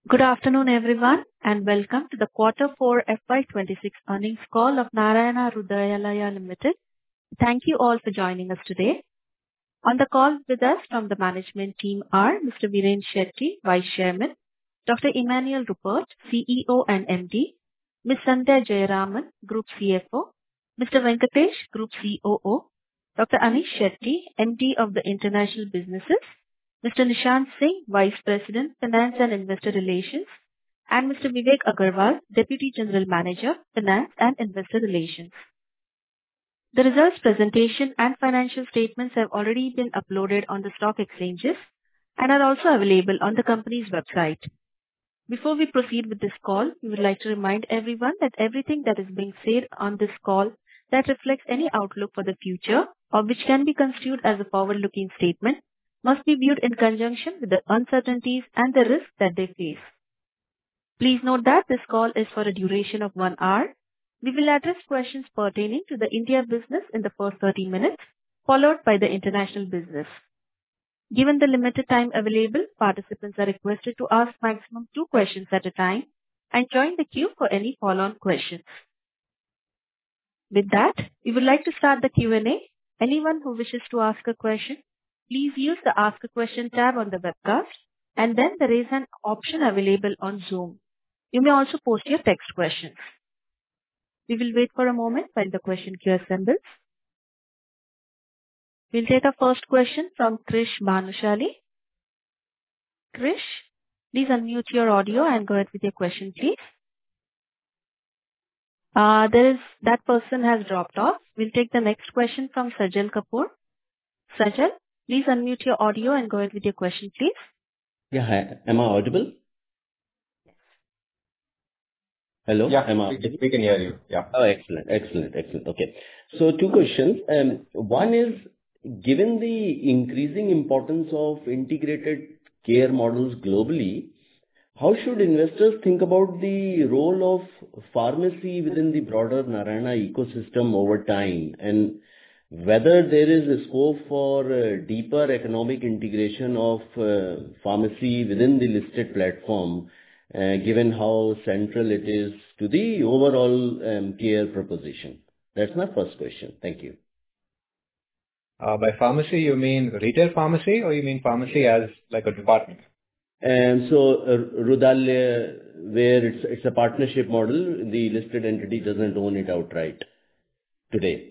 Good afternoon, everyone, and welcome to the Quarter 4 FY26 earnings call of Narayana Hrudayalaya Limited. Thank you all for joining us today. On the call with us from the management team are Mr. Viren Shetty, Vice Chairman, Dr. Emmanuel Rupert, CEO and MD, Ms. Sandhya Jayaraman, Group CFO, Mr. Venkatesh, Group COO, Dr. Anish Shetty, MD of the International Businesses, Mr. Nishant Singh, Vice President, Finance and Investor Relations, and Mr. Vivek Agarwal, Deputy General Manager, Finance and Investor Relations. The results presentation and financial statements have already been uploaded on the stock exchanges and are also available on the company's website. Before we proceed with this call, we would like to remind everyone that everything that is being said on this call that reflects any outlook for the future or which can be construed as a forward-looking statement must be viewed in conjunction with the uncertainties and the risks that they face. Please note that this call is for a duration of 1 hour. We will address questions pertaining to the India business in the first 30 minutes, followed by the international business. Given the limited time available, participants are requested to ask maximum 2 questions at a time and join the queue for any follow-on questions. With that, we would like to start the Q&A. Anyone who wishes to ask a question, please use the Ask a Question tab on the webcast and then the Raise Hand option available on Zoom. You may also post your text questions. We will wait for a moment while the question queue assembles. We'll take our first question from Krish Bhanushali. Krish, please unmute your audio and go ahead with your question, please. That person has dropped off. We'll take the next question from Sajal Kapoor. Sajal, please unmute your audio and go ahead with your question, please. Yeah, hi. Am I audible? Hello? Yeah, we can hear you. Yeah. Oh, excellent. Okay. So 2 questions. One is, given the increasing importance of integrated care models globally, how should investors think about the role of pharmacy within the broader Narayana ecosystem over time, and whether there is a scope for deeper economic integration of pharmacy within the listed platform, given how central it is to the overall care proposition? That's my first question. Thank you. By pharmacy, you mean retail pharmacy or you mean pharmacy as like a department? So Hrudayalaya, where it's a partnership model, the listed entity doesn't own it outright today.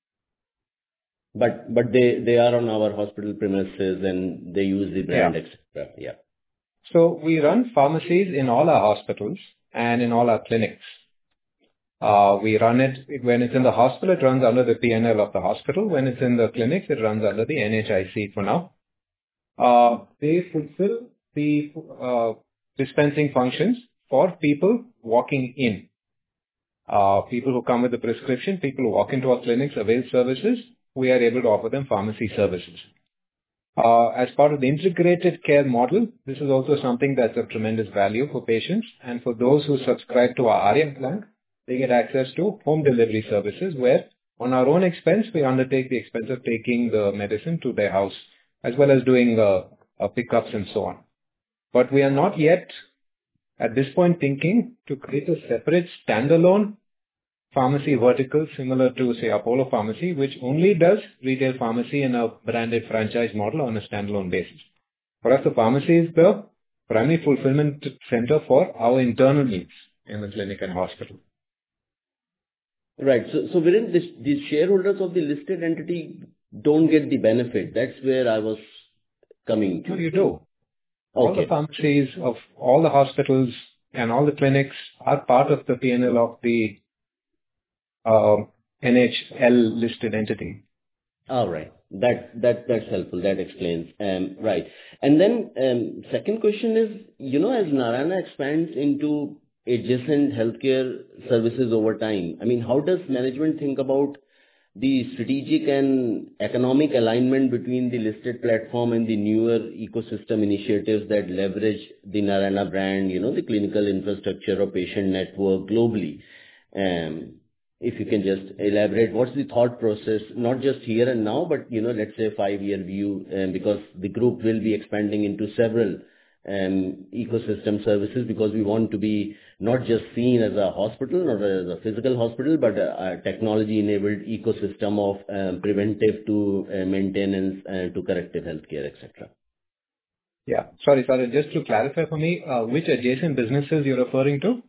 But they are on our hospital premises and they use the brand, etc. Yeah. So we run pharmacies in all our hospitals and in all our clinics. We run it when it's in the hospital, it runs under the P&L of the hospital. When it's in the clinics, it runs under the NHIC for now. They fulfill the dispensing functions for people walking in. People who come with a prescription, people who walk into our clinics, avail services, we are able to offer them pharmacy services. As part of the integrated care model, this is also something that's of tremendous value for patients. And for those who subscribe to our Arya plan, they get access to home delivery services where on our own expense, we undertake the expense of taking the medicine to their house, as well as doing pickups and so on. But we are not yet at this point thinking to create a separate standalone pharmacy vertical similar to, say, Apollo Pharmacy, which only does retail pharmacy in a branded franchise model on a standalone basis. For us, the pharmacy is the primary fulfillment center for our internal needs in the clinic and hospital. Right. So within the shareholders of the listed entity don't get the benefit. That's where I was coming to. No, you do. Okay. All the pharmacies of all the hospitals and all the clinics are part of the P&L of the NHL listed entity. All right. That's helpful. That explains. Right. And then second question is, as Narayana expands into adjacent healthcare services over time, I mean, how does management think about the strategic and economic alignment between the listed platform and the newer ecosystem initiatives that leverage the Narayana brand, the clinical infrastructure or patient network globally? If you can just elaborate, what's the thought process, not just here and now, but, let's say 5-year view, because the group will be expanding into several ecosystem services, because we want to be not just seen as a hospital or as a physical hospital, but a technology-enabled ecosystem of preventive to maintenance to corrective healthcare, etc. Yeah. Sorry. Just to clarify for me, which adjacent businesses you're referring to?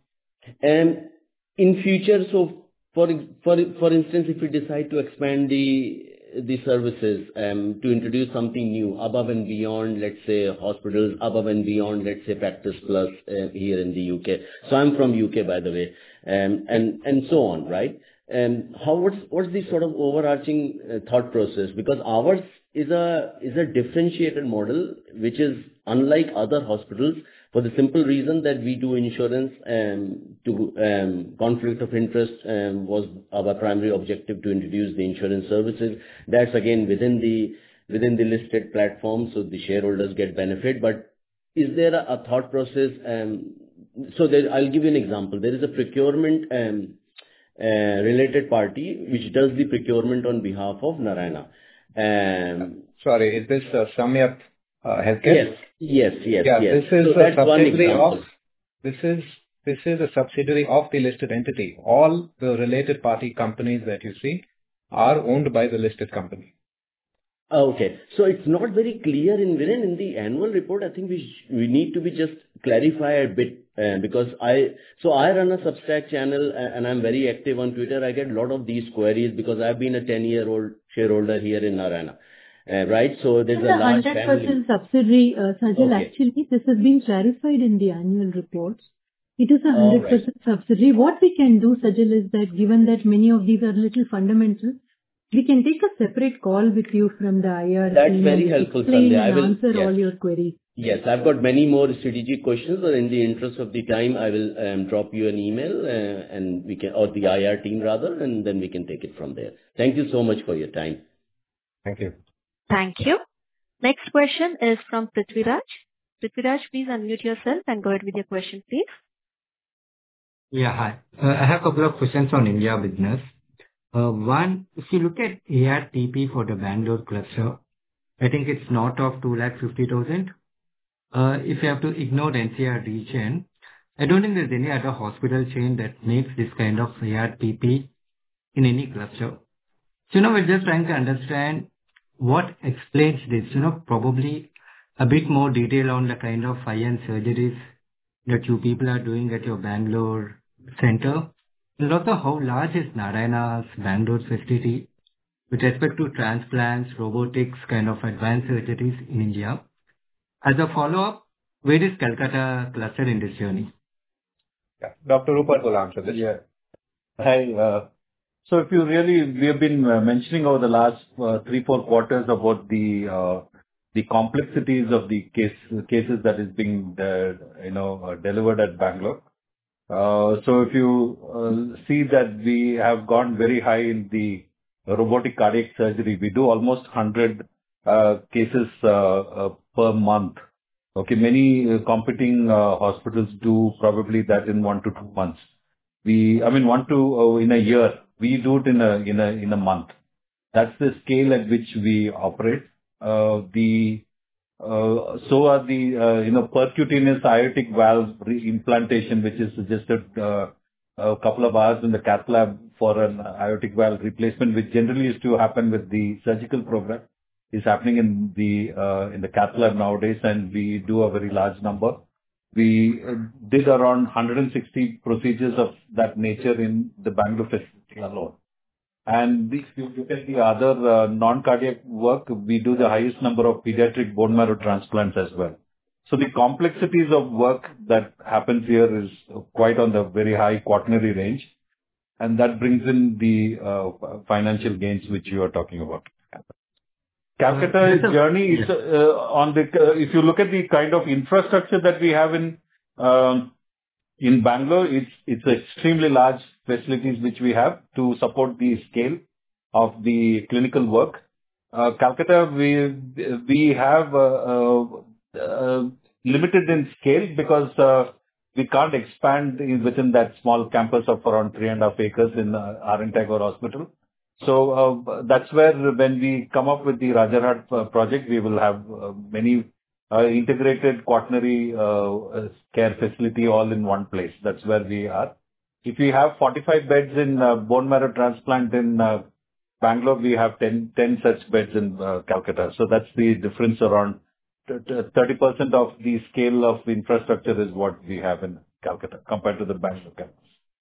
In future, so for instance, if we decide to expand the services to introduce something new above and beyond, let's say hospitals, above and beyond, let's say Practice Plus here in the UK. So I'm from UK, by the way, and so on, right? What's the sort of overarching thought process? Because ours is a differentiated model, which is unlike other hospitals, for the simple reason that we do insurance to conflict of interest was our primary objective, to introduce the insurance services. That's again within the listed platform, so the shareholders get benefit. But is there a thought process? I'll give you an example. There is a procurement related party which does the procurement on behalf of Narayana. Sorry, is this Samyak Healthcare? Yes. Yeah, yes. this is So a that's one subsidiary of. example. This is a subsidiary of the listed entity. All the related party companies that you see are owned by the listed company. Okay. So it's not very clear in the annual report. I think we need to be just clarify a bit because I run a Substack channel and I'm very active on Twitter. I get a lot of these queries because I've been a 10-year-old shareholder here in Narayana. Right? So there's It's a a large 100% family. subsidiary, Sajal. Okay. Actually, this has been clarified in the annual reports. It is a All 100% right. subsidiary. What we can do, Sajal, is that given that many of these are little fundamental, we can take a separate call with you from the IR That's team very and helpful, explain Sanjay. I and will, answer all yes. your queries. Yes, I've got many more strategic questions, but in the interest of the time, I will drop you an email and we can, or the IR team rather, and then we can take it from there. Thank you so much for your time. Thank you. Thank you. Next question is from Prithviraj. Prithviraj, please unmute yourself and go ahead with your question, please. Yeah, hi. I have a couple of questions on India business. One, if you look at ARTP for the Bangalore cluster, I think it's north of 250,000. If you have to ignore NCR region, I don't think there's any other hospital chain that makes this kind of ARTP in any cluster. So now we're just trying to understand what explains this, probably a bit more detail on the kind of high-end surgeries that you people are doing at your Bangalore center. And also how large is Narayana's Bangalore facility with respect to transplants, robotics, kind of advanced surgeries in India. As a follow-up, where is Calcutta cluster in this journey? Yeah. Dr. Rupert will answer this. Yeah. Hi. So if you really, we have been mentioning over the last 3-4 quarters about the complexities of the cases that is being delivered at Bangalore. So if you see that we have gone very high in the robotic cardiac surgery, we do almost 100 cases per month. Okay, many competing hospitals do probably that in 1 to 2 months. In a year. We do it in a month. That's the scale at which we operate. So are the percutaneous aortic valve implantation, which is just a couple of hours in the cath lab for an aortic valve replacement, which generally used to happen with the surgical program, is happening in the cath lab nowadays, and we do a very large number. We did around 160 procedures of that nature in the Bangalore facility alone. And if you look at the other non-cardiac work, we do the highest number of pediatric bone marrow transplants as well. So the complexities of work that happens here is quite on the very high quaternary range, and that brings in the financial gains which you are talking about. Calcutta journey is if you look at the kind of infrastructure that we have in Bangalore, it's extremely large facilities which we have to support the scale of the clinical work. Calcutta, we have limited in scale because we can't expand within that small campus of around 3.5 acres in R.N. Tagore Hospital. So that's where when we come up with the Rajarhat project, we will have many integrated quaternary care facility all in one place. That's where we are. If we have 45 beds in bone marrow transplant in Bangalore, we have 10 such beds in Calcutta. So that's the difference. Around 30% of the scale of infrastructure is what we have in Calcutta compared to the Bangalore campus.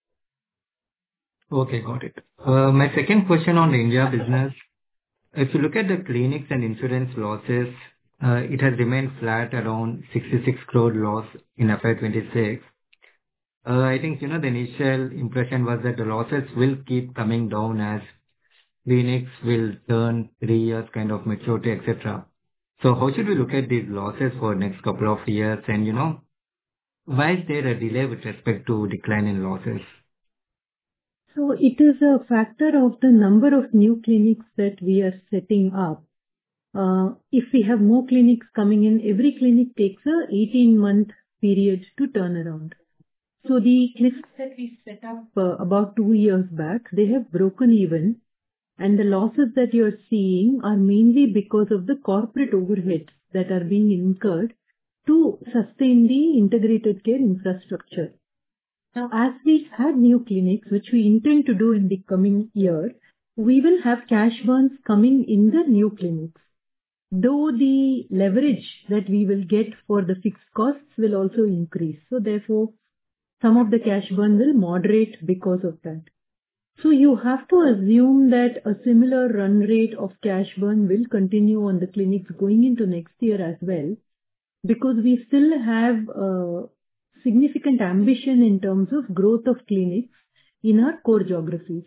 Okay, got it. My second question on the India business. If you look at the clinics and insurance losses, it has remained flat around 66 crore loss in FY26. I think, the initial impression was that the losses will keep coming down as clinics will turn 3 years kind of maturity, etc. So how should we look at these losses for next couple of years? And, why is there a delay with respect to decline in losses? So it is a factor of the number of new clinics that we are setting up. If we have more clinics coming in, every clinic takes a 18-month period to turn around. So the clinics that we set up about 2 years back, they have broken even, and the losses that you're seeing are mainly because of the corporate overheads that are being incurred to sustain the integrated care infrastructure. Now, as we add new clinics, which we intend to do in the coming year, we will have cash burns coming in the new clinics. Though the leverage that we will get for the fixed costs will also increase. So therefore, some of the cash burn will moderate because of that. So you have to assume that a similar run rate of cash burn will continue on the clinics going into next year as well, because we still have significant ambition in terms of growth of clinics in our core geographies.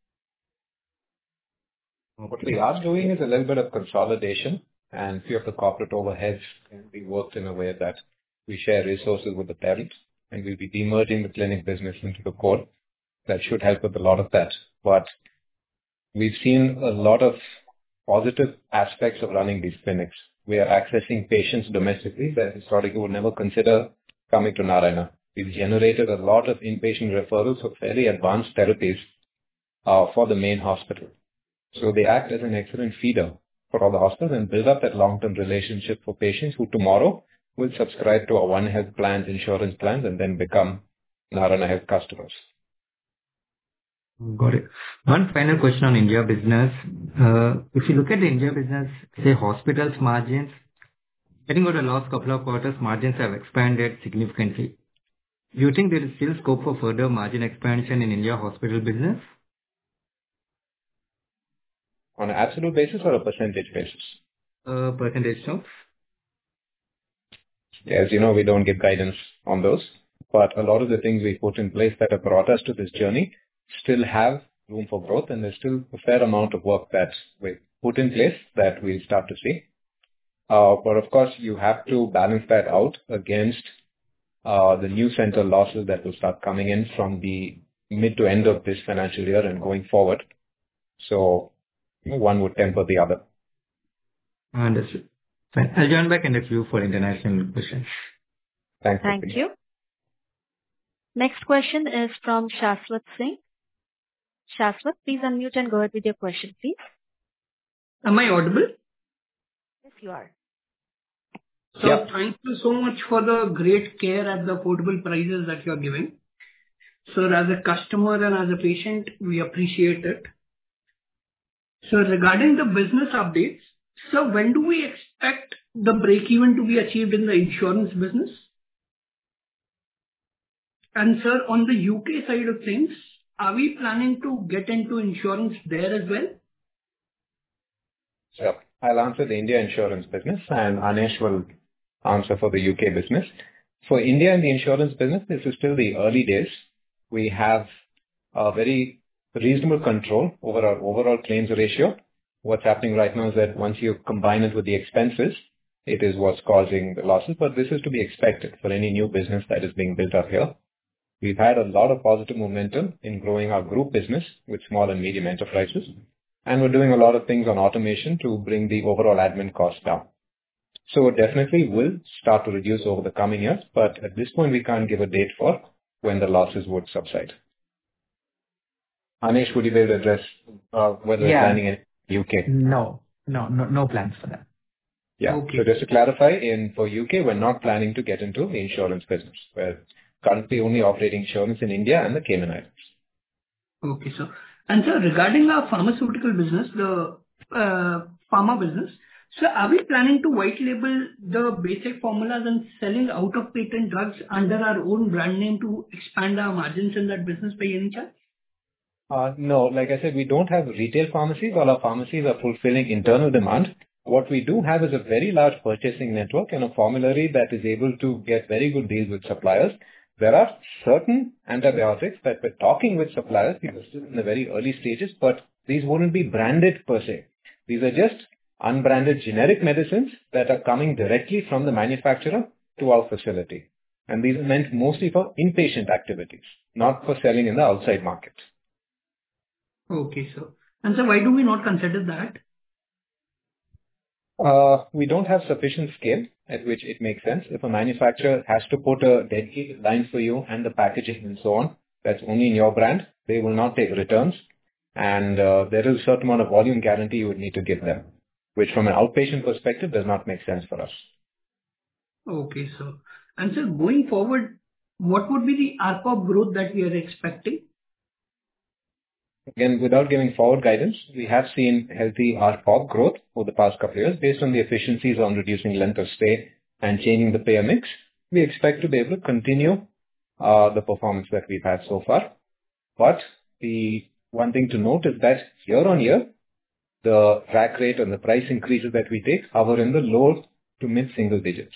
What we are doing is a little bit of consolidation, and few of the corporate overheads can be worked in a way that we share resources with the parent, and we'll be demerging the clinic business into the core. That should help with a lot of that. But we've seen a lot of positive aspects of running these clinics. We are accessing patients domestically that historically would never consider coming to Narayana. We've generated a lot of inpatient referrals of fairly advanced therapies for the main hospital. So they act as an excellent feeder for all the hospitals and build up that long-term relationship for patients who tomorrow will subscribe to our One Health plans, insurance plans, and then become Narayana Health customers. Got it. One final question on India business. If you look at the India business, say hospitals margins, I think over the last couple of quarters, margins have expanded significantly. Do you think there is still scope for further margin expansion in India hospital business? On an absolute basis or a percentage basis? Percentage terms. As you know, we don't give guidance on those, but a lot of the things we put in place that have brought us to this journey still have room for growth, and there's still a fair amount of work that we put in place that we'll start to see. But of course, you have to balance that out against the new center losses that will start coming in from the mid to end of this financial year and going forward. So one would temper the other. Understood. Fine. I'll join back in the queue for international questions. Thanks. Thank you. Next question is from Shashwat Singh. Shashwat, please unmute and go ahead with your question, please. Am I audible? Yes, you are. So thank you so much for the great care at the affordable prices that you're giving. So as a customer and as a patient, we appreciate it. So regarding the business updates, so when do we expect the break-even to be achieved in the insurance business? And sir, on the UK side of things, are we planning to get into insurance there as well? So I'll answer the India insurance business, and Anesh will answer for the UK business. For India and the insurance business, this is still the early days. We have a very reasonable control over our overall claims ratio. What's happening right now is that once you combine it with the expenses, it is what's causing the losses. But this is to be expected for any new business that is being built up here. We've had a lot of positive momentum in growing our group business with small and medium enterprises. And we're doing a lot of things on automation to bring the overall admin costs down. So it definitely will start to reduce over the coming years. But at this point, we can't give a date for when the losses would subside. Anesh, would you be able to address whether we're planning in UK? No plans for that. Yeah. Okay. So just to clarify, for UK, we're not planning to get into the insurance business. We're currently only operating insurance in India and the Cayman Islands. Okay, sir. And sir, regarding our pharmaceutical business, the pharma business, so are we planning to white label the basic formulas and selling out of patent drugs under our own brand name to expand our margins in that business by any chance? No, like I said, we don't have retail pharmacies. All our pharmacies are fulfilling internal demand. What we do have is a very large purchasing network and a formulary that is able to get very good deals with suppliers. There are certain antibiotics that we're talking with suppliers. We are still in the very early stages, but these wouldn't be branded per se. These are just unbranded generic medicines that are coming directly from the manufacturer to our facility. And these are meant mostly for inpatient activities, not for selling in the outside market. Okay, sir. And sir, why do we not consider that? We don't have sufficient scale at which it makes sense. If a manufacturer has to put a dedicated line for you and the packaging and so on, that's only in your brand, they will not take returns. And there is a certain amount of volume guarantee you would need to give them, which from an outpatient perspective does not make sense for us. Okay, sir. And sir, going forward, what would be the ARPOB growth that we are expecting? Again, without giving forward guidance, we have seen healthy ARPOB growth over the past couple of years based on the efficiencies on reducing length of stay and changing the payer mix. We expect to be able to continue the performance that we've had so far. But the one thing to note is that year on year, the rack rate and the price increases that we take hover in the low to mid single digits.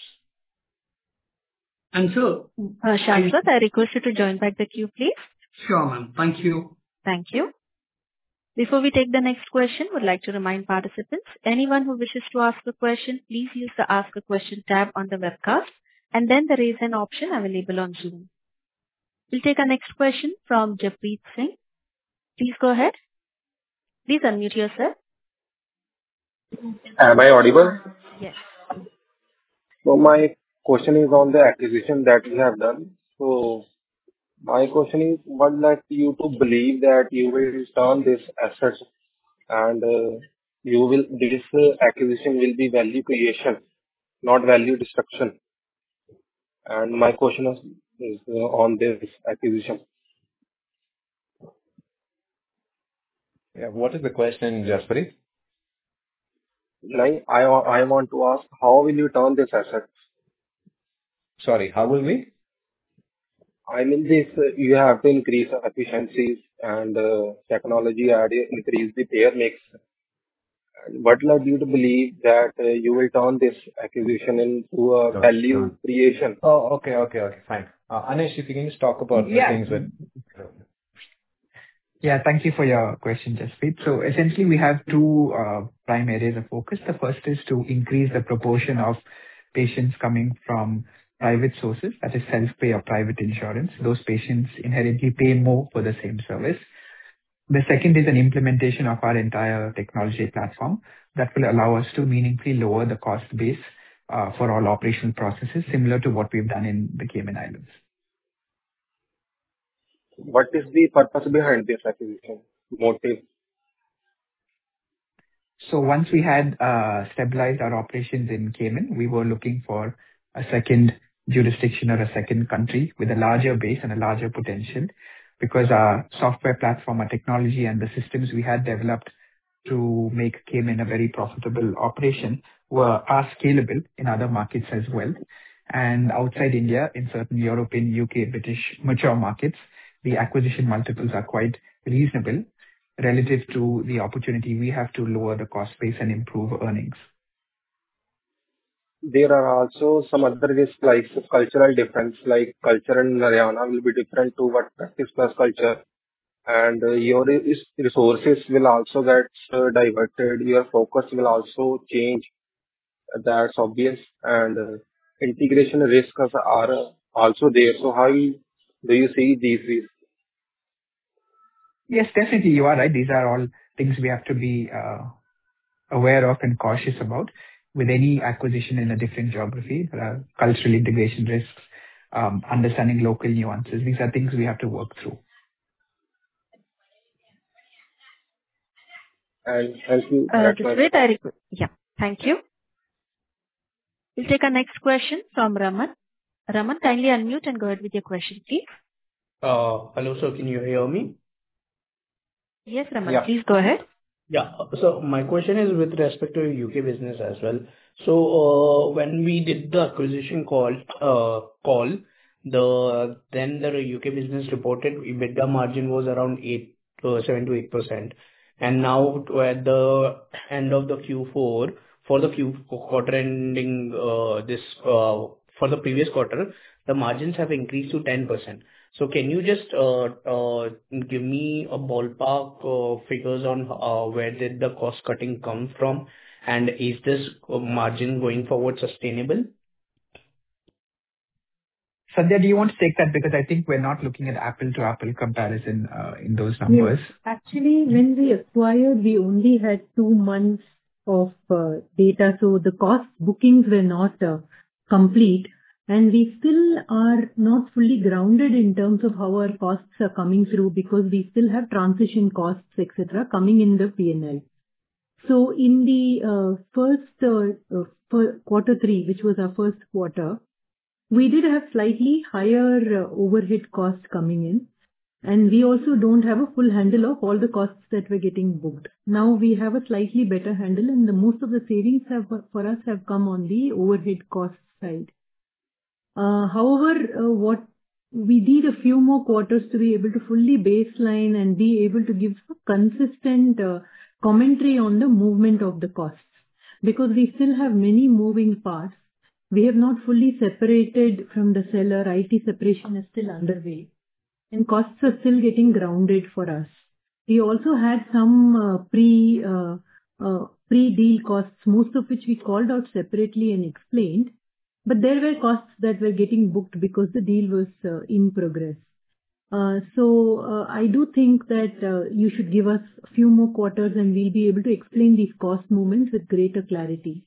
And so, Shashwat, I request you to join back the queue, please. Sure, ma'am. Thank you. Thank you. Before we take the next question, would like to remind participants, anyone who wishes to ask a question, please use the Ask a Question tab on the webcast and then the Raise Hand option available on Zoom. We'll take our next question from Jappreet Singh. Please go ahead. Please unmute yourself. Am I audible? Yes. So my question is on the acquisition that you have done. So my question is, what led you to believe that you will turn this asset and this acquisition will be value creation, not value destruction? And my question is on this acquisition. Yeah, what is the question, Jaspreet? Like, I want to ask, how will you turn this asset? Sorry, how will we? I mean, this you have to increase efficiencies and technology increase the payer mix. And what led you to believe that you will turn this acquisition into a value creation? Oh, okay, fine. Anish, if you can just talk about the things that... Yeah, thank you for your question, Jaspreet. So essentially, we have two prime areas of focus. The first is to increase the proportion of patients coming from private sources, that is self-pay or private insurance. Those patients inherently pay more for the same service. The second is an implementation of our entire technology platform that will allow us to meaningfully lower the cost base for all operational processes, similar to what we've done in the Cayman Islands. What is the purpose behind this acquisition? Motive? So once we had stabilized our operations in Cayman, we were looking for a second jurisdiction or a second country with a larger base and a larger potential, because our software platform, our technology and the systems we had developed to make Cayman a very profitable operation are scalable in other markets as well. And outside India, in certain European, UK, British mature markets, the acquisition multiples are quite reasonable relative to the opportunity we have to lower the cost base and improve earnings. There are also some other risks like cultural difference, like culture in Haryana will be different to what Practice Plus culture, and your resources will also get diverted, your focus will also change, that's obvious, and integration risks are also there. So how do you see these risks? Yes, definitely you are right. These are all things we have to be aware of and cautious about. With any acquisition in a different geography, there are cultural integration risks, understanding local nuances. These are things we have to work through. And thank you. Yeah, thank you. We'll take our next question from Raman. Raman, kindly unmute and go ahead with your question, please. Hello, sir. Can you hear me? Yes, Raman, Yeah. please go ahead. Yeah. So my question is with respect to your UK business as well. So when we did the acquisition call, then the UK business reported EBITDA margin was around 7 to 8%. And now at the end of the Q4, for the quarter ending for the previous quarter, the margins have increased to 10%. So can you just give me a ballpark figures on where did the cost cutting come from, and is this margin going forward sustainable? Sandhya, do you want to take that? Because I think we're not looking at apple-to-apple comparison in those numbers. Yes. Actually, when we acquired, we only had 2 months of data, so the cost bookings were not complete, and we still are not fully grounded in terms of how our costs are coming through, because we still have transition costs, etc., coming in the P&L. So in the quarter 3, which was our first quarter, we did have slightly higher overhead costs coming in, and we also don't have a full handle of all the costs that were getting booked. Now we have a slightly better handle, and most of the savings for us have come on the overhead cost side. However, what we need a few more quarters to be able to fully baseline and be able to give a consistent commentary on the movement of the costs, because we still have many moving parts. We have not fully separated from the seller. IT separation is still underway, and costs are still getting grounded for us. We also had some pre-deal costs, most of which we called out separately and explained, but there were costs that were getting booked because the deal was in progress. So I do think that you should give us a few more quarters and we'll be able to explain these cost movements with greater clarity.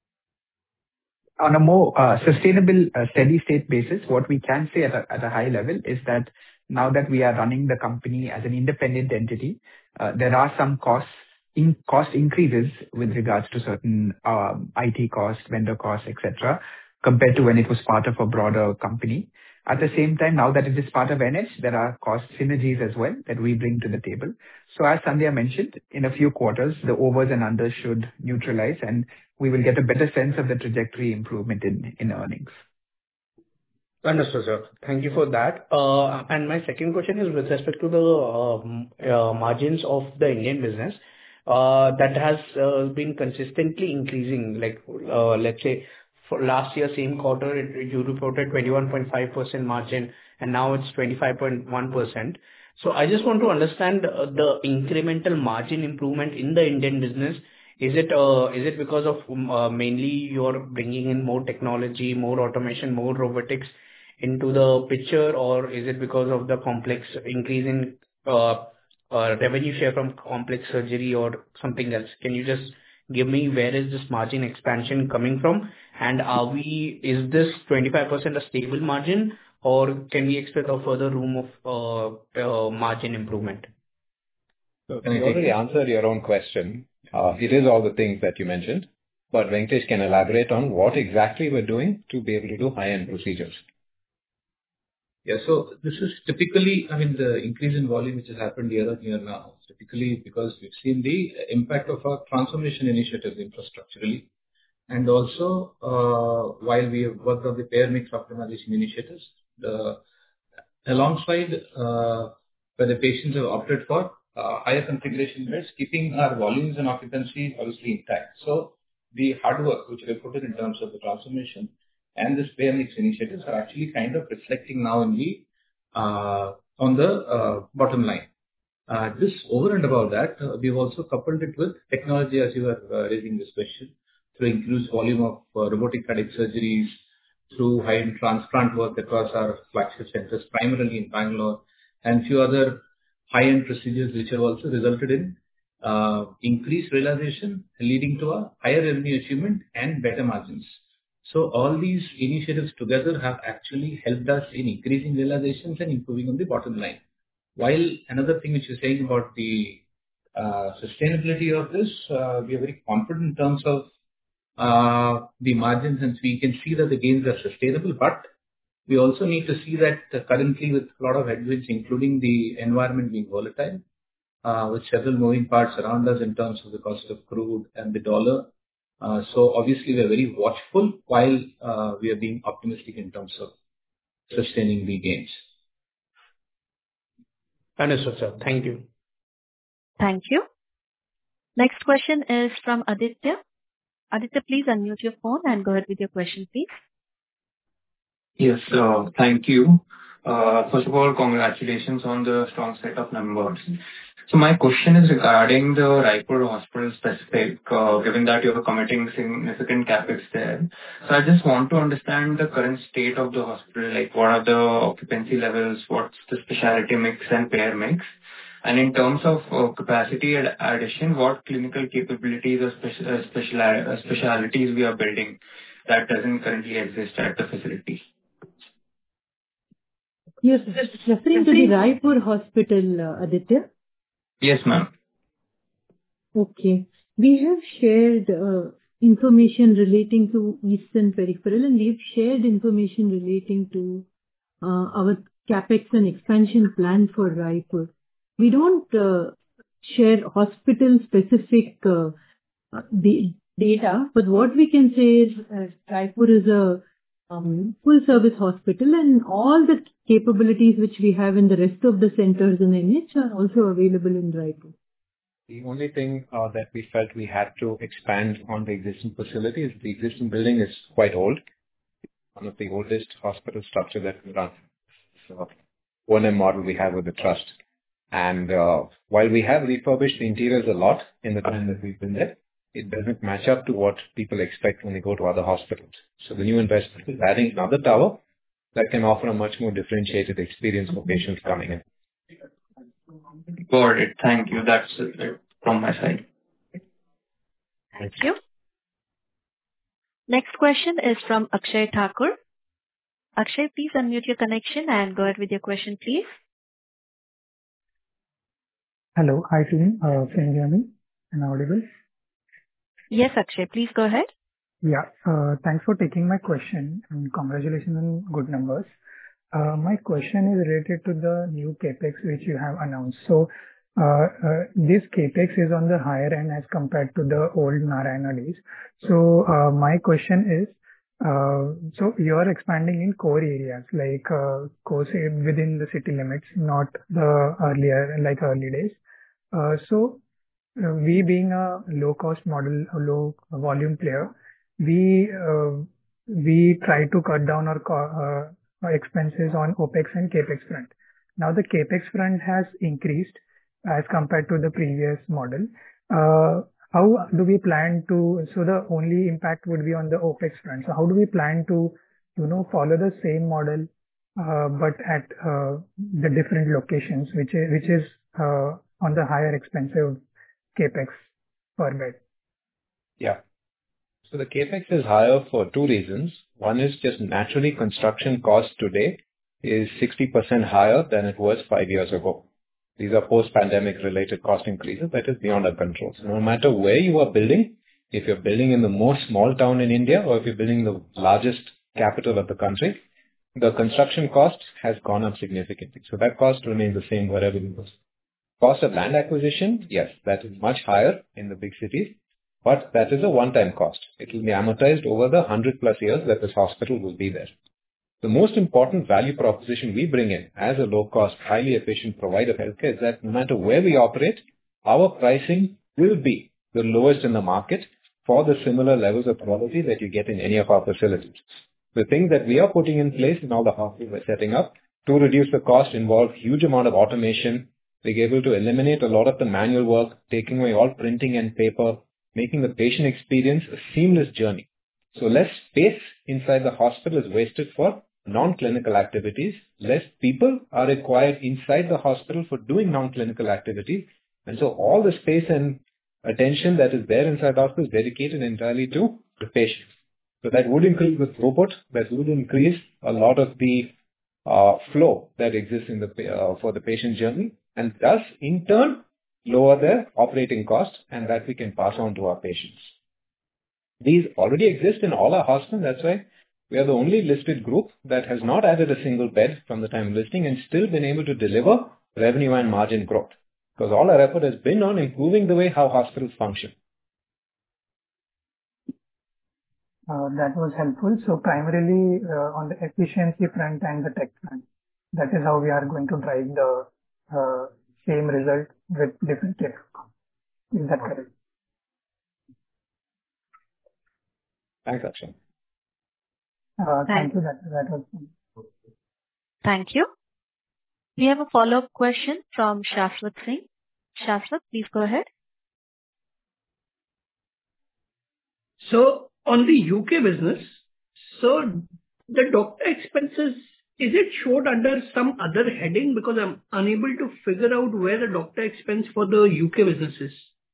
On a more sustainable, steady-state basis, what we can say at a high level is that now that we are running the company as an independent entity, there are some cost increases with regards to certain IT costs, vendor costs, etc., compared to when it was part of a broader company. At the same time, now that it is part of NH, there are cost synergies as well that we bring to the table. So as Sandhya mentioned, in a few quarters, the overs and unders should neutralize, and we will get a better sense of the trajectory improvement in earnings. Understood, sir. Thank you for that. And my second question is with respect to the margins of the Indian business that has been consistently increasing. Like let's say for last year, same quarter, you reported 21.5% margin, and now it's 25.1%. So I just want to understand the incremental margin improvement in the Indian business. Is it because of mainly you're bringing in more technology, more automation, more robotics into the picture, or is it because of the complex increase in revenue share from complex surgery or something else? Can you just give me where is this margin expansion coming from, and is this 25% a stable margin, or can we expect a further room of margin improvement? So you already answered your own question. It is all the things that you mentioned, but Venkatesh can elaborate on what exactly we're doing to be able to do high-end procedures. Yeah, so this is typically, the increase in volume which has happened year on year now, typically because we've seen the impact of our transformation initiatives infrastructurally, and also while we have worked on the payer mix optimization initiatives, alongside where the patients have opted for higher configuration beds, keeping our volumes and occupancy obviously intact. So the hard work which we have put in terms of the transformation and this payer mix initiatives are actually kind of reflecting now in the on the bottom line. This over and above that, we've also coupled it with technology, as you were raising this question, through increased volume of robotic cardiac surgeries, through high-end transplant work across our flagship centers, primarily in Bangalore, and few other high-end procedures which have also resulted in increased realization, leading to a higher revenue achievement and better margins. So all these initiatives together have actually helped us in increasing realizations and improving on the bottom line. While another thing which you're saying about the sustainability of this, we are very confident in terms of the margins, and we can see that the gains are sustainable. But we also need to see that currently with a lot of headwinds, including the environment being volatile, with several moving parts around us in terms of the cost of crude and the dollar. So obviously, we are very watchful while we are being optimistic in terms of sustaining the gains. Understood, sir. Thank you. Thank you. Next question is from Aditya. Aditya, please unmute your phone and go ahead with your question, please. Yes, thank you. First of all, congratulations on the strong set of numbers. So my question is regarding the Raipur hospital specific, given that you're committing significant capex there. So I just want to understand the current state of the hospital, like what are the occupancy levels, what's the specialty mix and payer mix? And in terms of capacity addition, what clinical capabilities or specialities we are building that doesn't currently exist at the facility? Yes, referring to the Raipur hospital, Aditya? Yes, ma'am. Okay. We have shared information relating to Eastern Peripheral, and we've shared information relating to our capex and expansion plan for Raipur. We don't share hospital-specific data, but what we can say is Raipur is a full-service hospital, and all the capabilities which we have in the rest of the centers in NH are also available in Raipur. The only thing that we felt we had to expand on the existing facility is the existing building is quite old. One of the oldest hospital structure that we run. So, O&M model we have with the trust. And while we have refurbished the interiors a lot in the time that we've been there, it doesn't match up to what people expect when they go to other hospitals. So the new investment is adding another tower that can offer a much more differentiated experience for patients coming in. Got it. Thank you. That's it from my side. Thank you. Next question is from Akshay Thakur. Akshay, please unmute your connection and go ahead with your question, please. Hello. Hi, team. Can you hear me? Am I audible? Yes, Akshay, please go ahead. Yeah. Thanks for taking my question and congratulations on good numbers. My question is related to the new capex which you have announced. So, this capex is on the higher end as compared to the old Narayana days. So, my question is, so you are expanding in core areas like within the city limits, not the early days. So, we being a low-cost model, a low-volume player, we try to cut down our expenses on OPEX and CAPEX front. Now, the CAPEX front has increased as compared to the previous model. How do we plan to... So, the only impact would be on the OPEX front. So, how do we plan to, follow the same model, but at the different locations, which is on the higher expensive CAPEX per bed? Yeah. So the CAPEX is higher for two reasons. One is just naturally construction cost today is 60% higher than it was 5 years ago. These are post-pandemic related cost increases that is beyond our control. So no matter where you are building, if you're building in the most small town in India or if you're building the largest capital of the country, the construction cost has gone up significantly. So that cost remains the same wherever you go. Cost of land acquisition, yes, that is much higher in the big cities, but that is a one-time cost. It will be amortized over the 100+ years that this hospital will be there. The most important value proposition we bring in as a low-cost, highly efficient provider of healthcare is that no matter where we operate, our pricing will be the lowest in the market for the similar levels of quality that you get in any of our facilities. The things that we are putting in place in all the hospitals we're setting up to reduce the cost involve huge amount of automation. We're able to eliminate a lot of the manual work, taking away all printing and paper, making the patient experience a seamless journey. So less space inside the hospital is wasted for non-clinical activities. Less people are required inside the hospital for doing non-clinical activities. And so all the space and attention that is there inside the hospital is dedicated entirely to the patient. So that would increase with throughput, that would increase a lot of the flow that exists in for the patient journey, and thus in turn lower their operating costs, and that we can pass on to our patients. These already exist in all our hospitals. That's why we are the only listed group that has not added a single bed from the time of listing and still been able to deliver revenue and margin growth. Because all our effort has been on improving the way how hospitals function. That was helpful. So primarily on the efficiency front and the tech front, that is how we are going to drive the same result with different tech. Is that correct? Thanks, Akshay. Thank you. That was. Thank you. We have a follow-up question from Shashwat Singh. Shashwat, please go ahead. So on the UK business, so the doctor expenses, is it showed under some other heading? Because I'm unable to figure out where the doctor expense for the UK business is.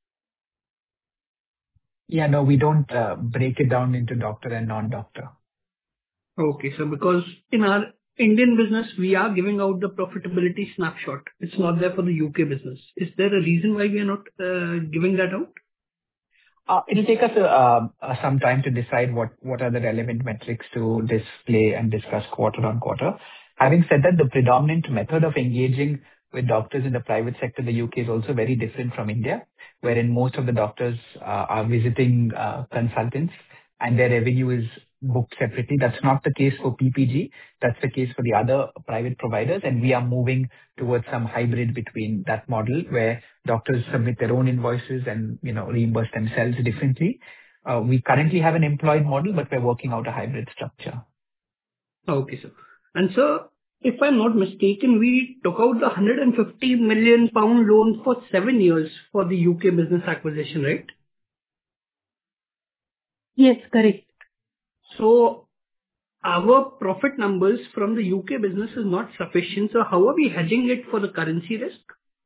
Yeah, no, we don't break it down into doctor and non-doctor. Okay, so because in our Indian business, we are giving out the profitability snapshot. It's not there for the UK business. Is there a reason why we are not giving that out? It'll take us some time to decide what are the relevant metrics to display and discuss quarter on quarter. Having said that, the predominant method of engaging with doctors in the private sector in the UK is also very different from India, wherein most of the doctors are visiting consultants and their revenue is booked separately. That's not the case for PPG. That's the case for the other private providers, and we are moving towards some hybrid between that model where doctors submit their own invoices and reimburse themselves differently. We currently have an employed model, but we're working out a hybrid structure. Okay, sir. And sir, if I'm not mistaken, we took out the £150 million loan for 7 years for the UK business acquisition, right? Yes, correct. So our profit numbers from the UK business is not sufficient. So how are we hedging it for the currency risk?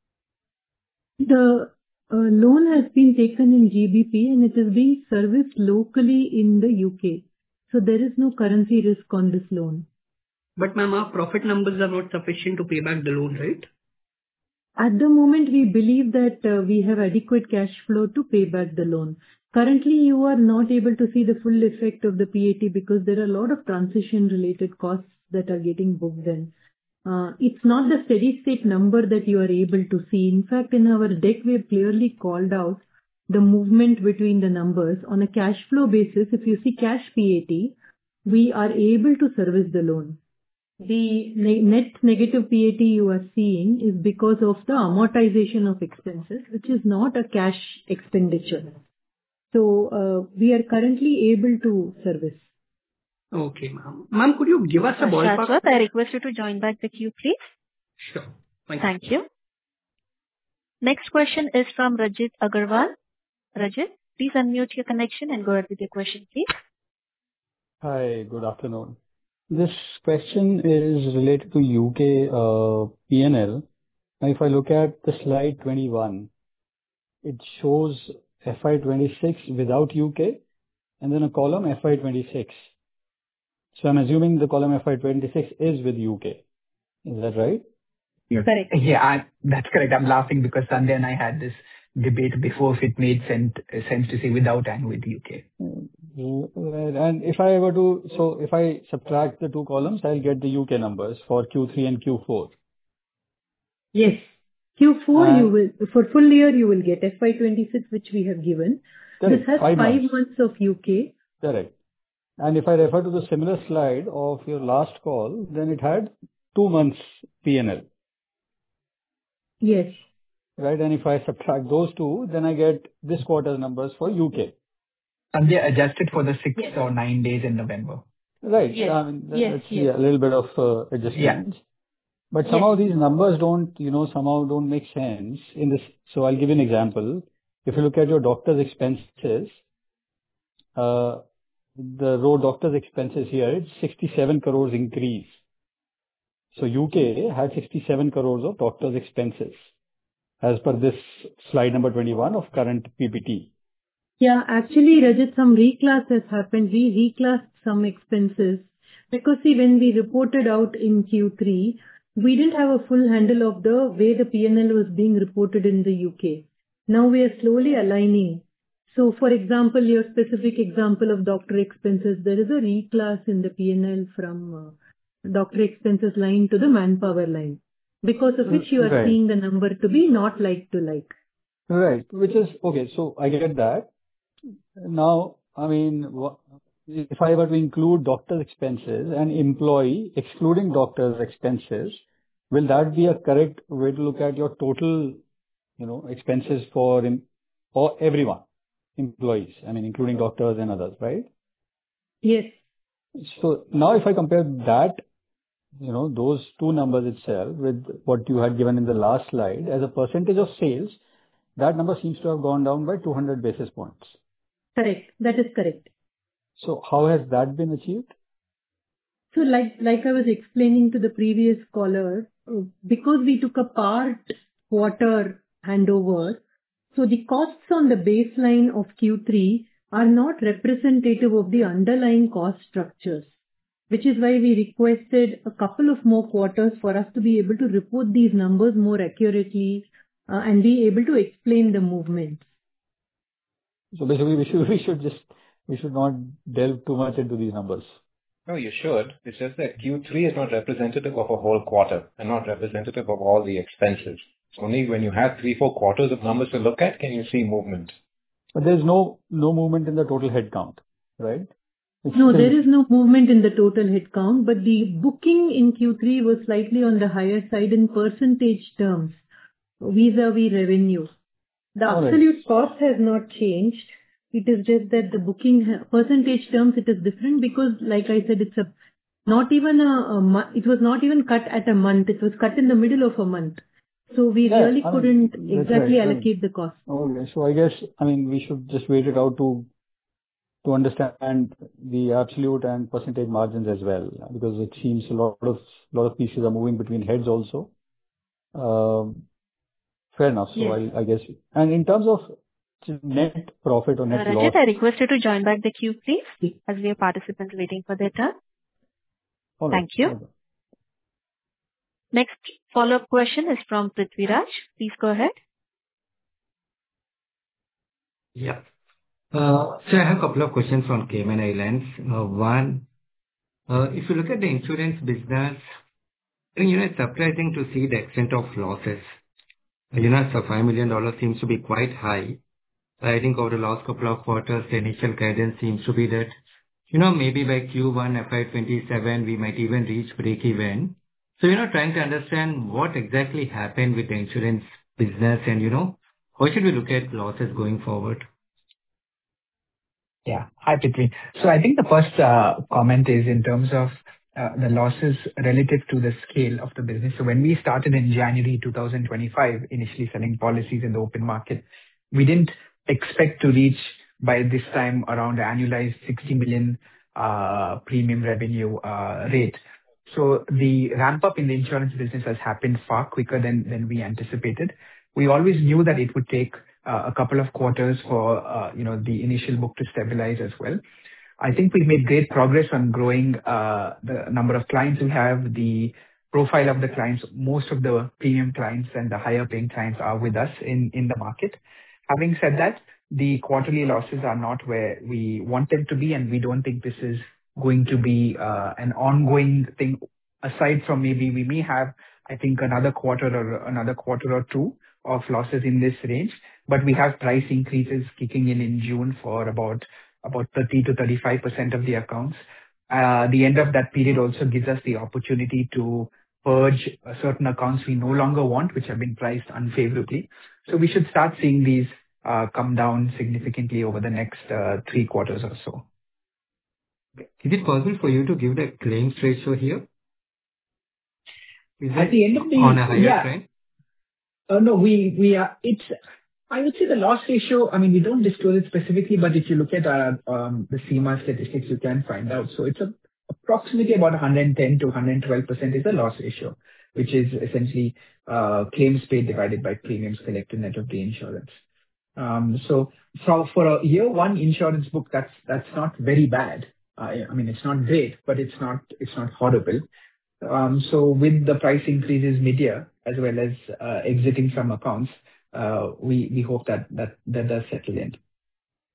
The loan has been taken in GBP and it is being serviced locally in the UK. So there is no currency risk on this loan. But ma'am, our profit numbers are not sufficient to pay back the loan, right? At the moment, we believe that we have adequate cash flow to pay back the loan. Currently, you are not able to see the full effect of the PAT because there are a lot of transition-related costs that are getting booked in. It's not the steady-state number that you are able to see. In fact, in our deck, we have clearly called out the movement between the numbers. On a cash flow basis, if you see cash PAT, we are able to service the loan. The net negative PAT you are seeing is because of the amortization of expenses, which is not a cash expenditure. So we are currently able to service. Okay, ma'am. Ma'am, could you give us a ballpark? Shashwat, I request you to join back the queue, please. Sure. Thank you. Next question is from Rajit Agarwal. Rajit, please unmute your connection and go ahead with your question, please. Hi, good afternoon. This question is related to UK P&L. Now, if I look at the slide 21, it shows FY26 without UK and then a column FY26. So I'm assuming the column FY26 is with UK. Is that right? Correct. Yeah, that's correct. I'm laughing because Sanjay and I had this debate before if it made sense to say without and with UK. And if I were to, so if I subtract the two columns, I'll get the UK numbers for Q3 and Q4. Yes. Q4 you will, for full year you will get FY26 which we have given. Correct. This has 5 months of UK. Correct. And if I refer to the similar slide of your last call, then it had 2 months P&L. Yes. Right, and if I subtract those two, then I get this quarter's numbers for UK. And they adjusted for the 6 or 9 days in November. Right. Yes. I mean, that's a little bit of adjustment. Yeah. But somehow these numbers don't, somehow don't make sense in this. So I'll give you an example. If you look at your doctor's expenses, the row doctor's expenses here, it's 67 crores increase. So UK had 67 crores of doctor's expenses as per this slide number 21 of current PPT. Yeah, actually, Rajat, some reclass has happened. We reclassed some expenses because see, when we reported out in Q3, we didn't have a full handle of the way the P&L was being reported in the UK. Now we are slowly aligning. So, for example, your specific example of doctor expenses, there is a reclass in the P&L from doctor expenses line to the manpower line, because of which you are Right. seeing the number to be not like to like. Right. Which is okay. So I get that. Now, I mean, if I were to include doctor's expenses and employee excluding doctor's expenses, will that be a correct way to look at your total, expenses for everyone, employees? I mean, including doctors and others, right? Yes. So now if I compare that, those two numbers itself with what you had given in the last slide as a percentage of sales, that number seems to have gone down by 200 basis points. Correct. That is correct. So how has that been achieved? So like I was explaining to the previous caller, because we took a part quarter handover, so the costs on the baseline of Q3 are not representative of the underlying cost structures, which is why we requested a couple of more quarters for us to be able to report these numbers more accurately and be able to explain the movements. So basically, we should not delve too much into these numbers. No, you should. It's just that Q3 is not representative of a whole quarter and not representative of all the expenses. It's only when you have 3-4 quarters of numbers to look at can you see movement. But there's no movement in the total headcount, right? No, there is no movement in the total headcount, but the booking in Q3 was slightly on the higher side in percentage terms vis-a-vis revenue. The absolute cost has not changed. It is just that the booking percentage terms, it is different because, like I said, it was not even cut at a month. It was cut in the middle of a month. So we really couldn't exactly allocate the cost. Okay. So I guess, we should just wait it out to understand the absolute and percentage margins as well, because it seems a lot of pieces are moving between heads also. Fair enough. So yes. I guess, and in terms of net profit or net loss. Rajat, I request you to join back the queue, please, as we have participants waiting for their turn. Right. Thank you. Okay. Next follow-up question is from Prithviraj. Please go ahead. Yeah. So I have a couple of questions on Cayman Islands. One, if you look at the insurance business, it's surprising to see the extent of losses. So $5 million seems to be quite high. I think over the last couple of quarters, the initial guidance seems to be that, maybe by Q1 FY27, we might even reach break even. So, trying to understand what exactly happened with the insurance business and, how should we look at losses going forward? Yeah. Hi, Prithvi. So I think the first comment is in terms of the losses relative to the scale of the business. So when we started in January 2025, initially selling policies in the open market, we didn't expect to reach by this time around annualized 60 million premium revenue rate. So the ramp up in the insurance business has happened far quicker than we anticipated. We always knew that it would take a couple of quarters for the initial book to stabilize as well. I think we've made great progress on growing the number of clients we have, the profile of the clients. Most of the premium clients and the higher paying clients are with us in the market. Having said that, the quarterly losses are not where we want them to be, and we don't think this is going to be an ongoing thing. Aside from maybe we may have, I think, another quarter or two of losses in this range, but we have price increases kicking in June for about 30 to 35% of the accounts. The end of that period also gives us the opportunity to purge certain accounts we no longer want, which have been priced unfavorably. So we should start seeing these come down significantly over the next 3 quarters or so. Is it possible for you to give the claims ratio here? Is at the end of the on a higher trend? No, we are. I would say the loss ratio, we don't disclose it specifically, but if you look at the CMA statistics, you can find out. So it's approximately about 110 to 112% is the loss ratio, which is essentially claims paid divided by premiums collected net of the insurance. So for a year one insurance book, that's not very bad. It's not great, but it's not horrible. So with the price increases mid-year as well as exiting some accounts, we hope that does settle in.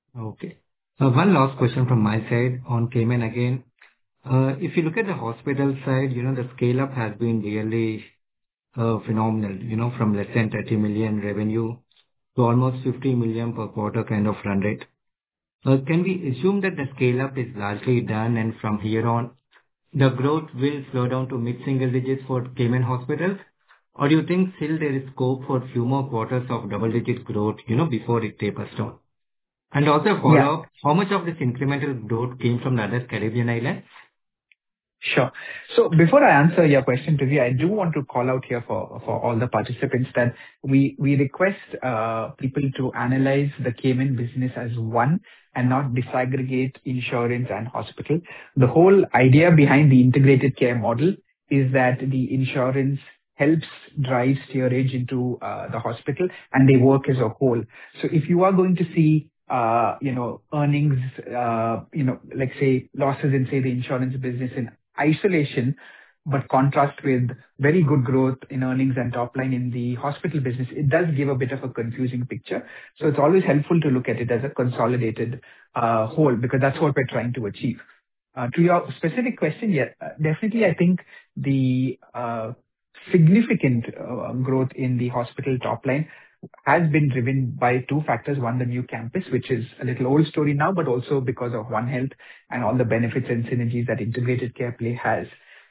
Okay. One last question from my side on Cayman again. If you look at the hospital side, the scale-up has been really phenomenal, from less than 30 million revenue to almost 50 million per quarter kind of run rate. Can we assume that the scale-up is largely done and from here on, the growth will slow down to mid-single digits for Cayman hospitals? Or do you think still there is scope for a few more quarters of double-digit growth, before it tapers down? And also a follow-up, how much of this incremental growth came from the other Caribbean islands? Sure. So before I answer your question, Prithvi, I do want to call out here for all the participants that we request people to analyze the Cayman business as one and not disaggregate insurance and hospital. The whole idea behind the integrated care model is that the insurance helps drive steerage into the hospital and they work as a whole. So if you are going to see earnings, like say losses in say the insurance business in isolation, but contrast with very good growth in earnings and top line in the hospital business, it does give a bit of a confusing picture. So it's always helpful to look at it as a consolidated whole because that's what we're trying to achieve. To your specific question, yeah, definitely I think the significant growth in the hospital top line has been driven by two factors. One, the new campus, which is a little old story now, but also because of One Health and all the benefits and synergies that integrated care play has.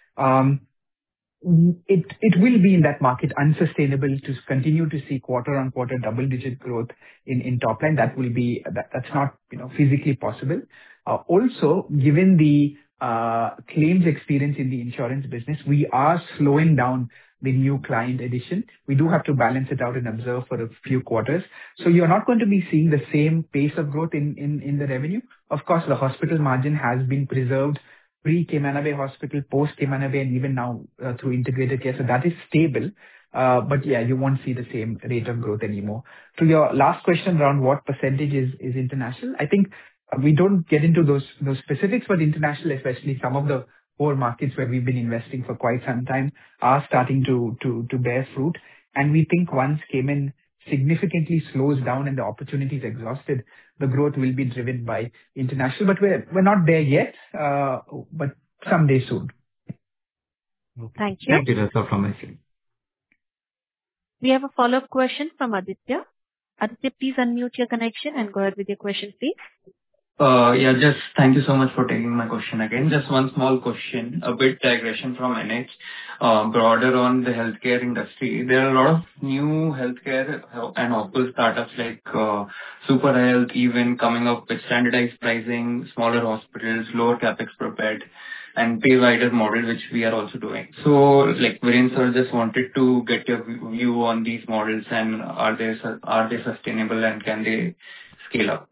It will be in that market unsustainable to continue to see quarter-on-quarter double-digit growth in top line. That's not physically possible. Also, given the claims experience in the insurance business, we are slowing down the new client addition. We do have to balance it out and observe for a few quarters. So you're not going to be seeing the same pace of growth in the revenue. Of course, the hospital margin has been preserved pre-Cayman Bay Hospital, post-Cayman Bay, and even now through integrated care. So that is stable. But yeah, you won't see the same rate of growth anymore. To your last question around what percentage is international, I think we don't get into those specifics, but international, especially some of the core markets where we've been investing for quite some time, are starting to bear fruit. And we think once Cayman significantly slows down and the opportunity is exhausted, the growth will be driven by international. But we're not there yet, but someday soon. Thank you. Thank you, that's all from my side. We have a follow-up question from Aditya. Aditya, please unmute your connection and go ahead with your question, please. Just thank you so much for taking my question again. Just one small question, a bit digression from NH, broader on the healthcare industry. There are a lot of new healthcare and hospital startups like Super Health even coming up with standardized pricing, smaller hospitals, lower capex per bed, and pay wider model, which we are also doing. So, like Viren sir, just wanted to get your view on these models and are they sustainable and can they scale up?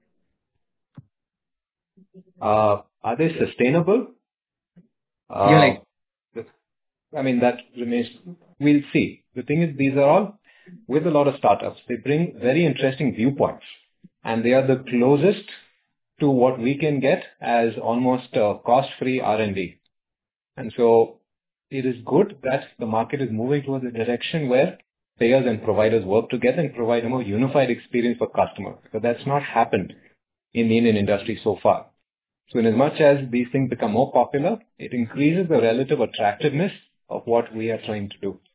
Are they sustainable? That remains, we'll see. The thing is, these are all with a lot of startups. They bring very interesting viewpoints and they are the closest to what we can get as almost cost-free R&D. And so it is good that the market is moving towards a direction where payers and providers work together and provide a more unified experience for customers. Because that's not happened in the Indian industry so far. So in as much as these things become more popular, it increases the relative attractiveness of what we are trying to do.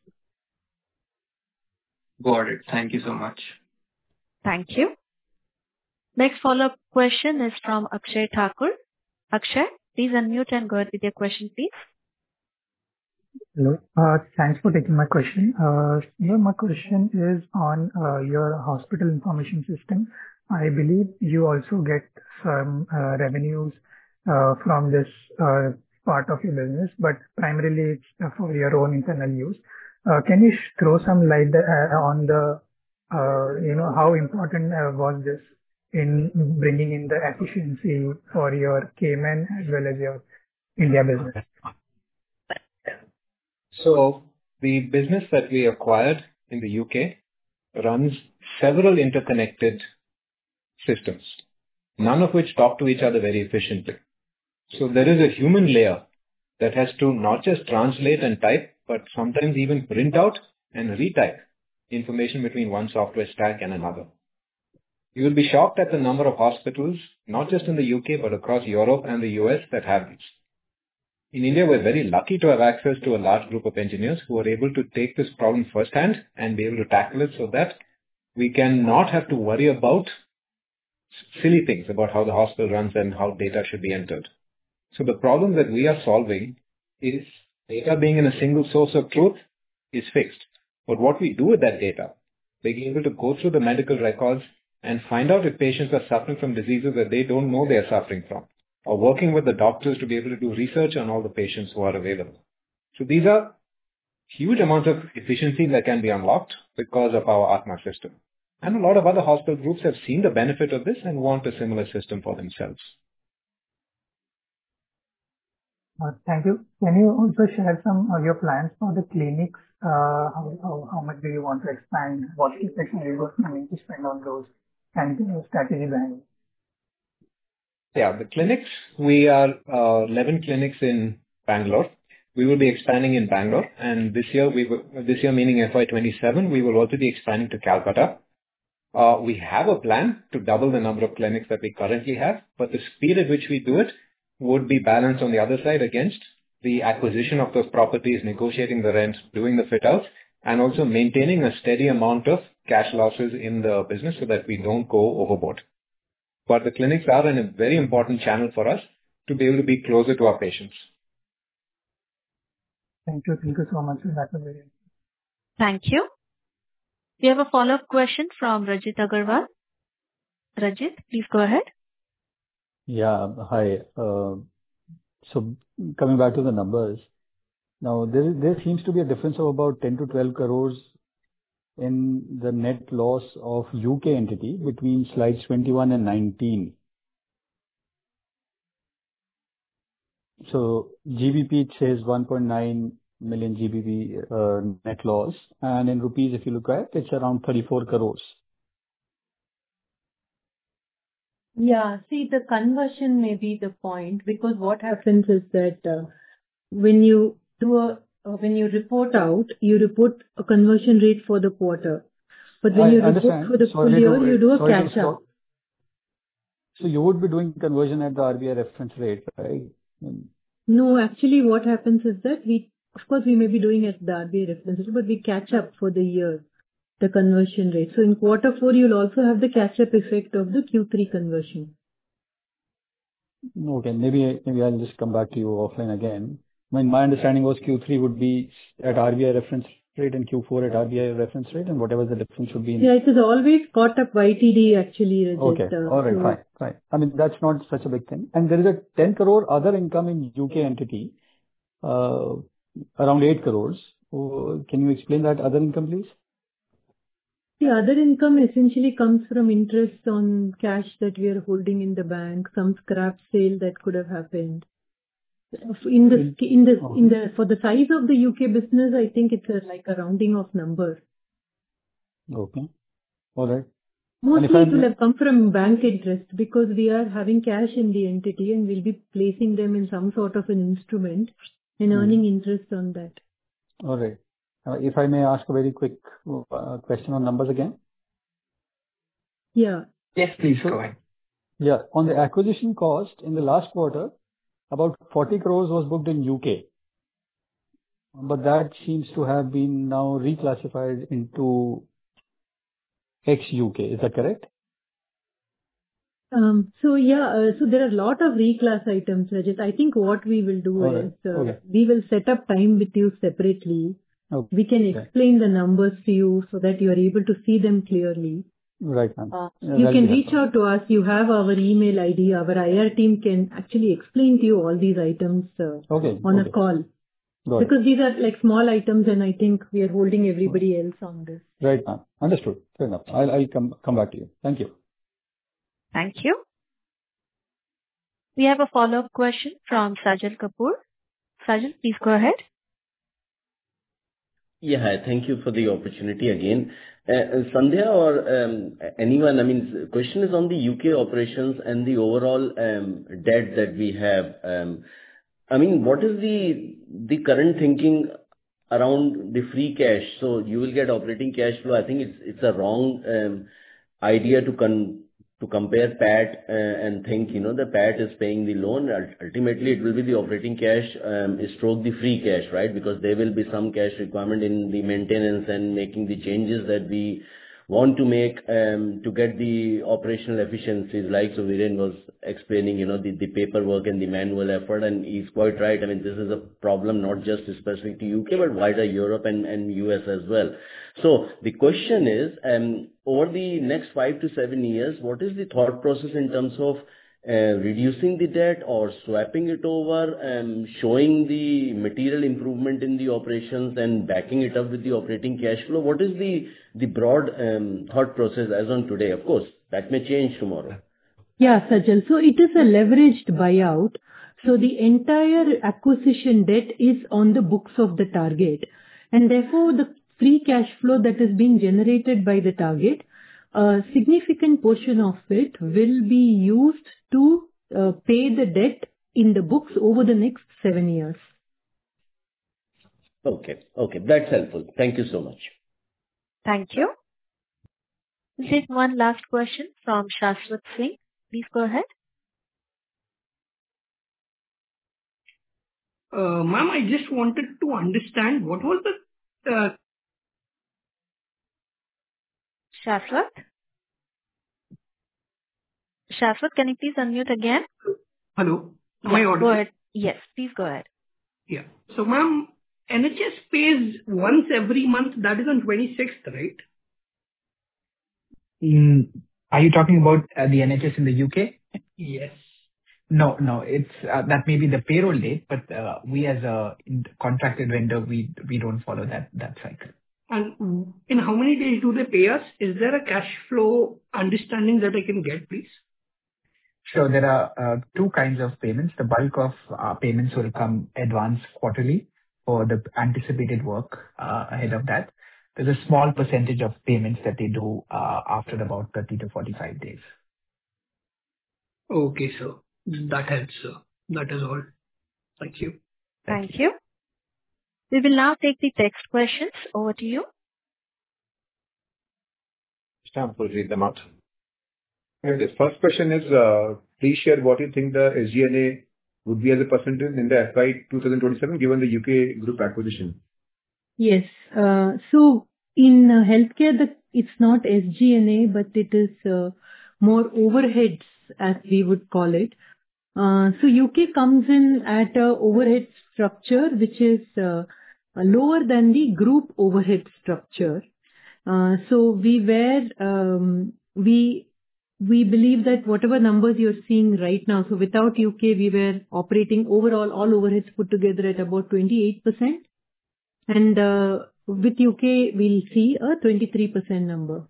Got it. Thank you so much. Thank you. Next follow-up question is from Akshay Thakur. Akshay, please unmute and go ahead with your question, please. Hello. Thanks for taking my question. My question is on your hospital information system. I believe you also get some revenues from this part of your business, but primarily it's for your own internal use. Can you throw some light on the, how important was this in bringing in the efficiency for your Cayman as well as your India business? So the business that we acquired in the UK runs several interconnected systems, none of which talk to each other very efficiently. So there is a human layer that has to not just translate and type, but sometimes even print out and retype information between one software stack and another. You will be shocked at the number of hospitals, not just in the UK, but across Europe and the US that have these. In India, we're very lucky to have access to a large group of engineers who are able to take this problem firsthand and be able to tackle it so that we can not have to worry about silly things about how the hospital runs and how data should be entered. So the problem that we are solving is data being in a single source of truth is fixed. But what we do with that data, being able to go through the medical records and find out if patients are suffering from diseases that they don't know they are suffering from, or working with the doctors to be able to do research on all the patients who are available. So these are huge amounts of efficiency that can be unlocked because of our Atma system. And a lot of other hospital groups have seen the benefit of this and want a similar system for themselves. Thank you. Can you also share some of your plans for the clinics? How much do you want to expand? What CapEx are you going to spend on those? And the strategy behind it? Yeah, the clinics, we are 11 clinics in Bangalore. We will be expanding in Bangalore, and this year meaning FY27, we will also be expanding to Calcutta. We have a plan to double the number of clinics that we currently have, but the speed at which we do it would be balanced on the other side against the acquisition of those properties, negotiating the rent, doing the fit outs, and also maintaining a steady amount of cash losses in the business so that we don't go overboard. But the clinics are a very important channel for us to be able to be closer to our patients. Thank you. Thank you so much. That was very helpful. Thank you. We have a follow-up question from Rajit Agarwal. Rajit, please go ahead. Yeah, hi. So coming back to the numbers, now there seems to be a difference of about 10 to 12 crores in the net loss of UK entity between slides 21 and 19. So GBP it says 1.9 million GBP net loss, and in rupees if you look at it's around 34 crores. Yeah, see, the conversion may be the point, because what happens is that when you report out, you report a conversion rate for the quarter. But when you report for the full year, you do a catch up. So you would be doing conversion at the RBI reference rate, right? No, actually what happens is that of course we may be doing at the RBI reference rate, but we catch up for the year, the conversion rate. So in quarter 4, you'll also have the catch up effect of the Q3 conversion. Okay, maybe I'll just come back to you offline again. My understanding was Q3 would be at RBI reference rate and Q4 at RBI reference rate, and whatever the difference would be. Yeah, it is always caught up YTD actually, Rajit. Okay, all right, fine. I mean, that's not such a big thing. And there is a 10 crore other income in UK entity, around 8 crores. Can you explain that other income, please? The other income essentially comes from interest on cash that we are holding in the bank, some scrap sale that could have happened. For the size of the UK business, I think it's like a rounding of numbers. Okay. All right. Mostly it will have come from bank interest, because we are having cash in the entity and we'll be placing them in some sort of an instrument and earning interest on that. All right. If I may ask a very quick question on numbers again. Yeah. Yes, please go ahead. Yeah. On the acquisition cost in the last quarter, about 40 crores was booked in UK. But that seems to have been now reclassified into ex-UK. Is that correct? So there are a lot of reclass items, Rajit. I think what we will do we will set up time with you separately. Okay. We can explain the numbers to you so that you are able to see them clearly. Right, ma'am. You can reach out to us. You have our email ID. Our IR team can actually explain to you all these items on a call. Because these are like small items, and I think we are holding everybody else on this. Right, ma'am. Understood. Fair enough. I'll come back to you. Thank you. Thank you. We have a follow-up question from Sajal Kapoor. Sajal, please go ahead. Yeah, hi. Thank you for the opportunity again. Sandhya or anyone, I mean, the question is on the UK operations and the overall debt that we have. I mean, what is the current thinking around the free cash? So you will get operating cash flow. I think it's a wrong idea to compare PAT and think, the PAT is paying the loan. Ultimately, it will be the operating cash stroke the free cash, right? Because there will be some cash requirement in the maintenance and making the changes that we want to make to get the operational efficiencies, like Viren was explaining, the paperwork and the manual effort, and he's quite right. I mean, this is a problem not just specific to UK, but wider Europe and US as well. So the question is, over the next 5 to 7 years, what is the thought process in terms of reducing the debt or swapping it over, showing the material improvement in the operations and backing it up with the operating cash flow? What is the broad thought process as on today? Of course, that may change tomorrow. Yeah, Sajal. So it is a leveraged buyout. So the entire acquisition debt is on the books of the target. And therefore, the free cash flow that is being generated by the target, a significant portion of it will be used to pay the debt in the books over the next 7 years. Okay. That's helpful. Thank you so much. Thank you. We'll take one last question from Shashwat Singh. Please go ahead. Ma'am, I just wanted to understand what was the... Shashwat? Shashwat, can you please unmute again? Hello? Am Yeah, I audible? go ahead. Yes, please go ahead. Yeah. So, ma'am, NHS pays once every month. That is on 26th, right? Are you talking about the NHS in the UK? Yes. No. It's that may be the payroll date, but we as a contracted vendor, we don't follow that cycle. And in how many days do they pay us? Is there a cash flow understanding that I can get, please? Sure. There are two kinds of payments. The bulk of payments will come advance quarterly for the anticipated work ahead of that. There's a small percentage of payments that they do after about 30 to 45 days. Okay, sir. That helps, sir. That is all. Thank you. Thank you. We will now take the text questions. Over to you. Stamp will read them out. The first question is, please share what you think the SG&A would be as a percentage in the FY 2027 given the UK group acquisition. Yes. So in healthcare, it's not SG&A, but it is more overheads, as we would call it. So UK comes in at a overhead structure which is lower than the group overhead structure. So we believe that whatever numbers you're seeing right now, so without UK, we were operating overall all overheads put together at about 28%. And with UK, we'll see a 23% number.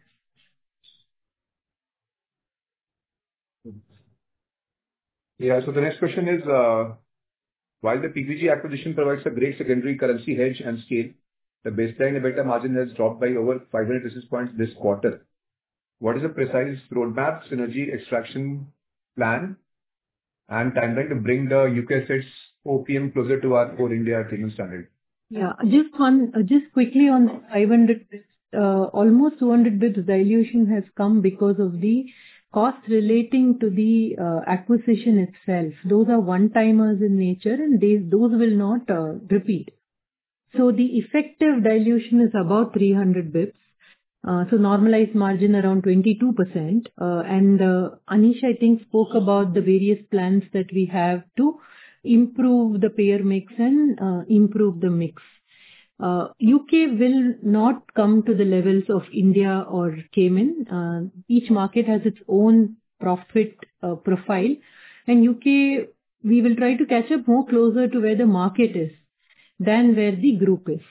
Yeah. So the next question is, while the PPG acquisition provides a great secondary currency hedge and scale, the baseline EBITDA margin has dropped by over 500 basis points this quarter. What is the precise roadmap, synergy extraction plan, and timeline to bring the UK assets OPM closer to our core India treatment standard? Yeah, just quickly on 500 bits, almost 200 bits dilution has come because of the cost relating to the acquisition itself. Those are one-timers in nature, and those will not repeat. So the effective dilution is about 300 bits. So normalized margin around 22%. And Anish, I think, spoke about the various plans that we have to improve the payer mix and improve the mix. UK will not come to the levels of India or Cayman. Each market has its own profit profile. And UK, we will try to catch up more closer to where the market is than where the group is.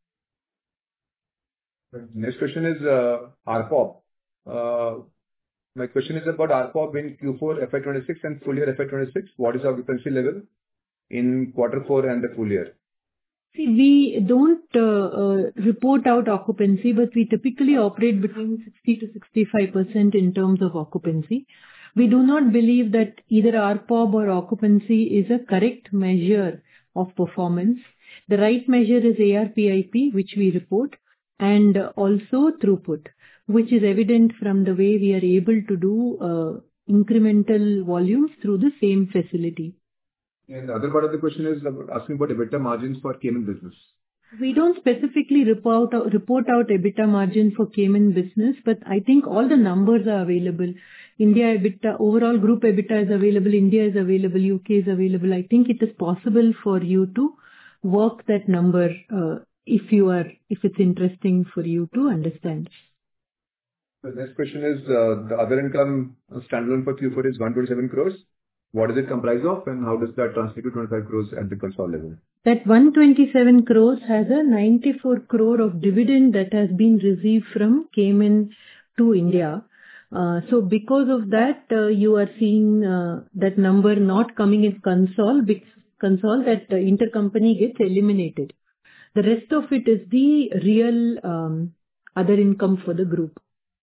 Next question is RPOB. My question is about RPOB in Q4 FY26 and full year FY26. What is the occupancy level in Q4 and the full year? See, we don't report out occupancy, but we typically operate between 60 to 65% in terms of occupancy. We do not believe that either RPOB or occupancy is a correct measure of performance. The right measure is ARPIP, which we report. and also throughput, which is evident from the way we are able to do incremental volumes through the same facility. And the other part of the question is asking about EBITDA margins for Cayman business. We don't specifically report out EBITDA margin for Cayman business, but I think all the numbers are available. India EBITDA, overall group EBITDA is available, India is available, UK is available. I think it is possible for you to work that number if it's interesting for you to understand. The next question is the other income standalone for Q4 is 127 crores. What does it comprise of, and how does that translate to 25 crores at the consolidated level? That 127 crores has a 94 crore of dividend that has been received from Cayman to India. So because of that, you are seeing that number not coming in console, that intercompany gets eliminated. The rest of it is the real other income for the group.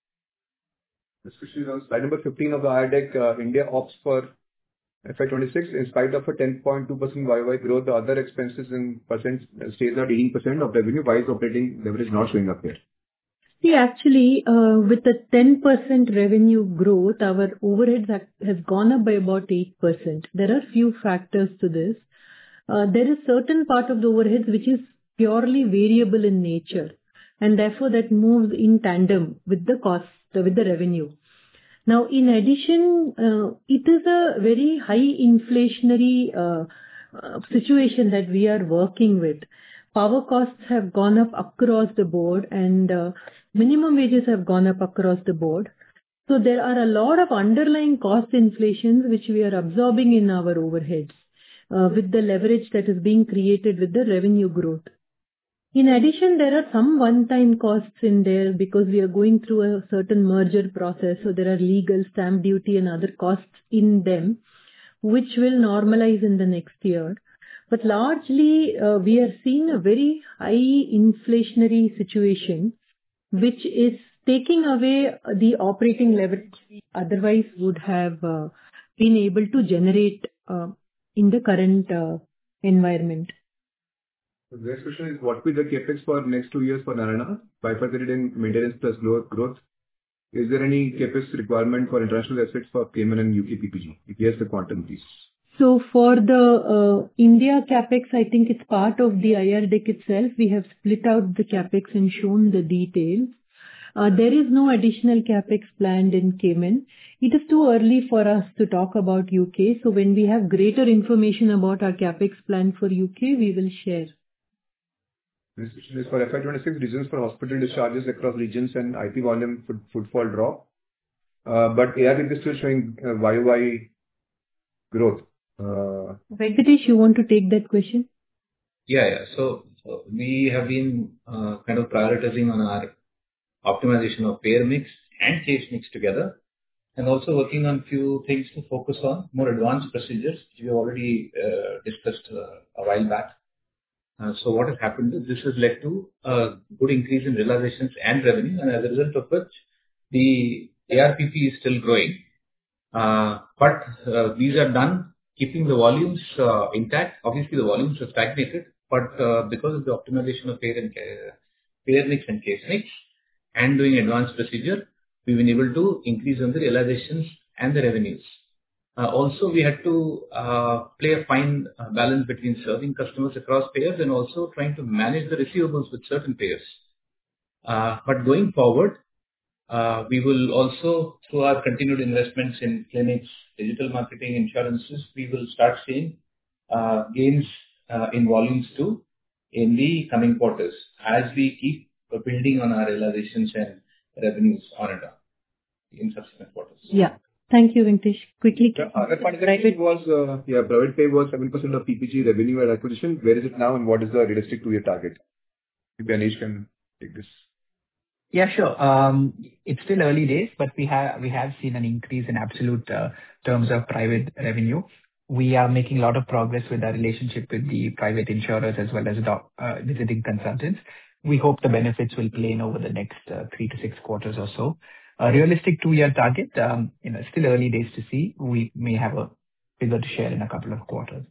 This question is on slide number 15 of the IR deck. India ops for FY26, in spite of a 10.2% YY growth, the other expenses in percent stays at 18% of revenue. Why is operating leverage not showing up here? See, actually, with the 10% revenue growth, our overheads has gone up by about 8%. There are few factors to this. There is certain part of the overheads which is purely variable in nature, and therefore that moves in tandem with the cost, with the revenue. Now, in addition, it is a very high inflationary situation that we are working with. Power costs have gone up across the board, and minimum wages have gone up across the board. So there are a lot of underlying cost inflations which we are absorbing in our overheads with the leverage that is being created with the revenue growth. In addition, there are some one-time costs in there because we are going through a certain merger process. So there are legal, stamp duty and other costs in them, which will normalize in the next year. But largely, we are seeing a very high inflationary situation, which is taking away the operating leverage we otherwise would have been able to generate in the current environment. The next question is, what will be the capex for next 2 years for Narayana, bifurcated in maintenance plus growth? Is there any capex requirement for international assets for Cayman and UK PPG? If yes, the quantum, please. So for the India capex, I think it's part of the IR deck itself. We have split out the capex and shown the details. There is no additional capex planned in Cayman. It is too early for us to talk about UK. So when we have greater information about our capex plan for UK, we will share. This question is for FY26 reasons for hospital discharges across regions and IP volume footfall drop. But ARPP is still showing YOY growth. Venkatesh, you want to take that question? Yeah. So we have been kind of prioritizing on our optimization of payer mix and case mix together, and also working on few things to focus on more advanced procedures, which we already discussed a while back. So what has happened is this has led to a good increase in realizations and revenue, and as a result of which the ARPP is still growing. But these are done keeping the volumes intact. Obviously, the volumes are stagnated, but because of the optimization of payer mix and case mix and doing advanced procedure, we've been able to increase on the realizations and the revenues. Also, we had to play a fine balance between serving customers across payers and also trying to manage the receivables with certain payers. But going forward, we will also, through our continued investments in clinics, digital marketing, insurances, we will start seeing gains in volumes too in the coming quarters as we keep building on our realizations and revenues on and on in subsequent quarters. Yeah. Thank you, Venkatesh. Quickly. The other part of the question was, private pay was 7% of PPG revenue at acquisition. Where is it now, and what is the realistic 2-year target? Maybe Anish can take this. Yeah, sure. It's still early days, but we have seen an increase in absolute terms of private revenue. We are making a lot of progress with our relationship with the private insurers as well as visiting consultants. We hope the benefits will play in over the next 3 to 6 quarters or so. A realistic 2-year target, still early days to see. We may have a figure to share in a couple of quarters.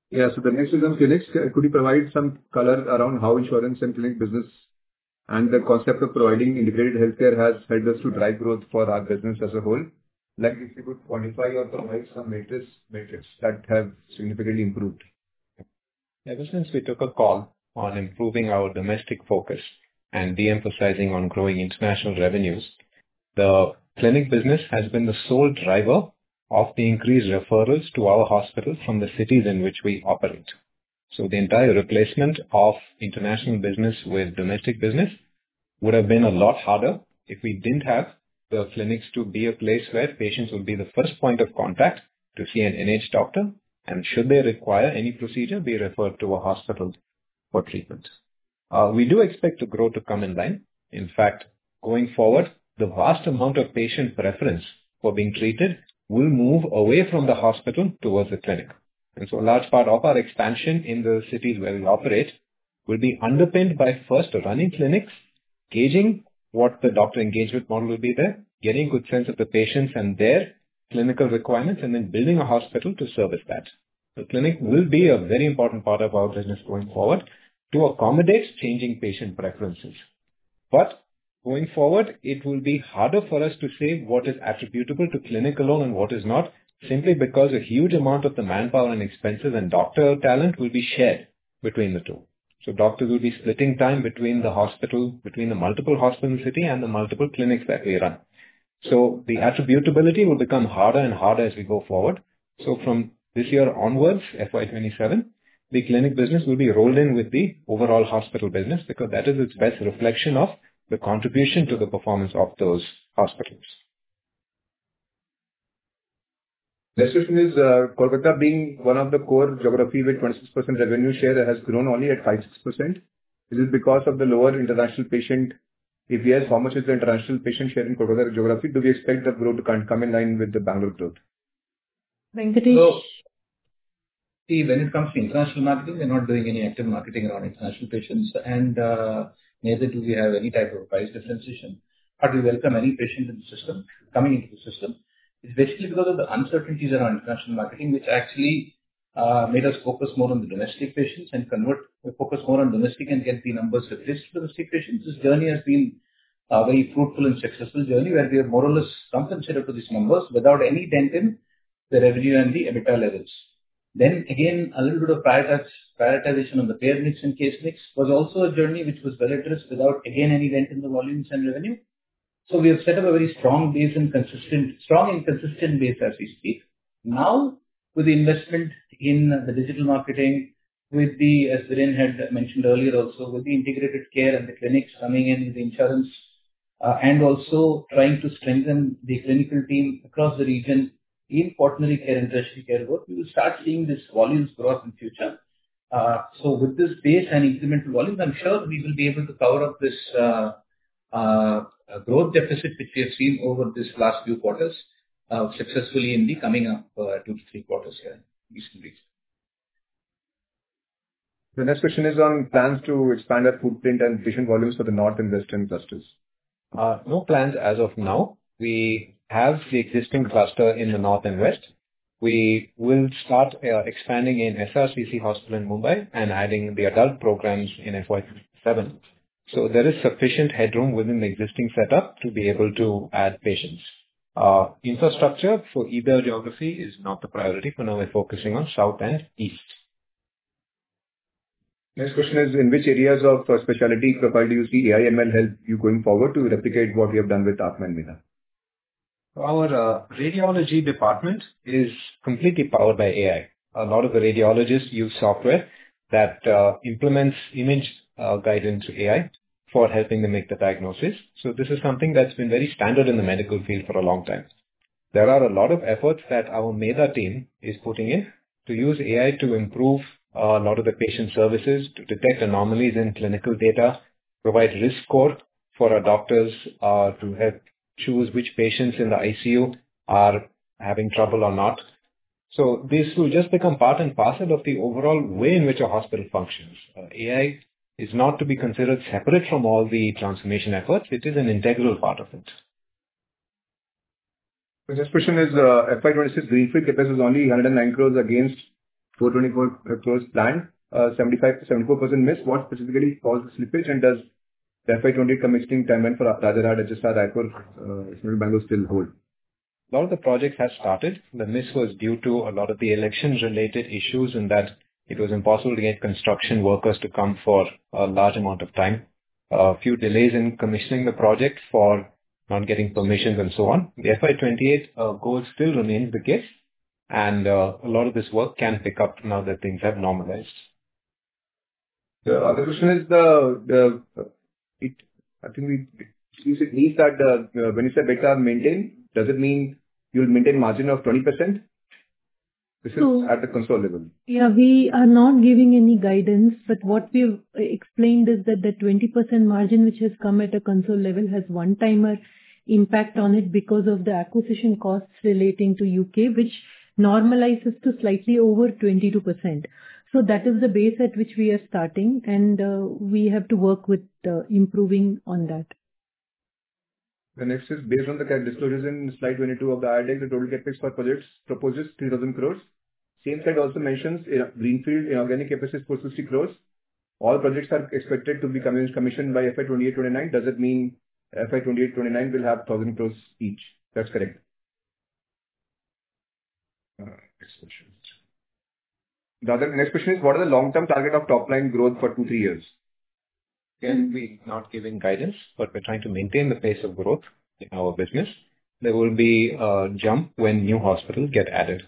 Yeah. So the next is on clinics. Could you provide some color around how insurance and clinic business and the concept of providing integrated healthcare has helped us to drive growth for our business as a whole? Like if you could quantify or provide some metrics that have significantly improved. Ever since we took a call on improving our domestic focus and de-emphasizing on growing international revenues, the clinic business has been the sole driver of the increased referrals to our hospital from the cities in which we operate. So the entire replacement of international business with domestic business would have been a lot harder if we didn't have the clinics to be a place where patients will be the first point of contact to see an NH doctor, and should they require any procedure, be referred to a hospital for treatment. We do expect the growth to come in line. In fact, going forward, the vast amount of patient preference for being treated will move away from the hospital towards the clinic. And so a large part of our expansion in the cities where we operate will be underpinned by first running clinics, gauging what the doctor engagement model will be there, getting a good sense of the patients and their clinical requirements, and then building a hospital to service that. The clinic will be a very important part of our business going forward to accommodate changing patient preferences. But going forward, it will be harder for us to say what is attributable to clinic alone and what is not, simply because a huge amount of the manpower and expenses and doctor talent will be shared between the two. So doctors will be splitting time between the multiple hospitals in the city and the multiple clinics that we run. So the attributability will become harder and harder as we go forward. So from this year onwards, FY27, the clinic business will be rolled in with the overall hospital business because that is its best reflection of the contribution to the performance of those hospitals. Next question is, Kolkata being one of the core geography with 26% revenue share has grown only at 5-6%. Is it because of the lower international patient? If yes, how much is the international patient share in Kolkata geography? Do we expect the growth to come in line with the Bangalore growth? Venkatesh? So, see, when it comes to international marketing, we're not doing any active marketing around international patients, and neither do we have any type of price differentiation. But we welcome any patient in the system, coming into the system. It's basically because of the uncertainties around international marketing, which actually made us focus more on the domestic patients and focus more on domestic and get the numbers replaced to domestic patients. This journey has been a very fruitful and successful journey where we have more or less compensated for these numbers without any dent in the revenue and the EBITDA levels. Then again, a little bit of prioritization on the payer mix and case mix was also a journey which was well addressed without again any dent in the volumes and revenue. So we have set up a very strong and consistent base as we speak. Now, with the investment in the digital marketing, with the, as Viren had mentioned earlier also, with the integrated care and the clinics coming in with the insurance, and also trying to strengthen the clinical team across the region in quaternary care and tertiary care work, we will start seeing this volumes growth in future. So with this base and incremental volumes, I'm sure we will be able to cover up this growth deficit which we have seen over this last few quarters successfully in the coming up 2 to 3 quarters here in Eastern region. The next question is on plans to expand our footprint and patient volumes for the North and Western clusters. No plans as of now. We have the existing cluster in the North and West. We will start expanding in SRCC Hospital in Mumbai and adding the adult programs in FY7. So there is sufficient headroom within the existing setup to be able to add patients. Infrastructure for either geography is not the priority. For now, we're focusing on South and East. Next question is, in which areas of specialty profile do you see AI/ML help you going forward to replicate what we have done with Athma and Meena? Our radiology department is completely powered by AI. A lot of the radiologists use software that implements image guidance AI for helping them make the diagnosis. So this is something that's been very standard in the medical field for a long time. There are a lot of efforts that our MEDA team is putting in to use AI to improve a lot of the patient services, to detect anomalies in clinical data, provide risk score for our doctors to help choose which patients in the ICU are having trouble or not. So this will just become part and parcel of the overall way in which a hospital functions. AI is not to be considered separate from all the transformation efforts. It is an integral part of it. The next question is, FY26 greenfield CapEx is only 109 crores against 424 crores planned, 74% miss. What specifically caused the slippage, and does the FY 2028 commissioning timeline for Rajarhat, HSR, Raipur, Bangalore still hold? A lot of the projects have started. The miss was due to a lot of the elections-related issues, in that it was impossible to get construction workers to come for a large amount of time. A few delays in commissioning the project for not getting permissions and so on. The FY 2028 goal still remains the case, and a lot of this work can pick up now that things have normalized. The other question is I think it means that when you say better maintain, does it mean you'll maintain margin of 20%? This is at the console level. Yeah, we are not giving any guidance, but what we've explained is that the 20% margin which has come at a console level has one-timer impact on it because of the acquisition costs relating to UK, which normalizes to slightly over 22%. So that is the base at which we are starting, and we have to work with improving on that. The next is based on the disclosures in slide 22 of the IR deck, the total capex for projects proposes 3,000 crores. Same slide also mentions greenfield inorganic capex is 460 crores. All projects are expected to be commissioned by FY 28-29. Does it mean FY 28-29 will have 1,000 crores each? That's correct. Next question. The next question is, what are the long-term target of top-line growth for 2-3 years? Again, we're not giving guidance, but we're trying to maintain the pace of growth in our business. There will be a jump when new hospitals get added.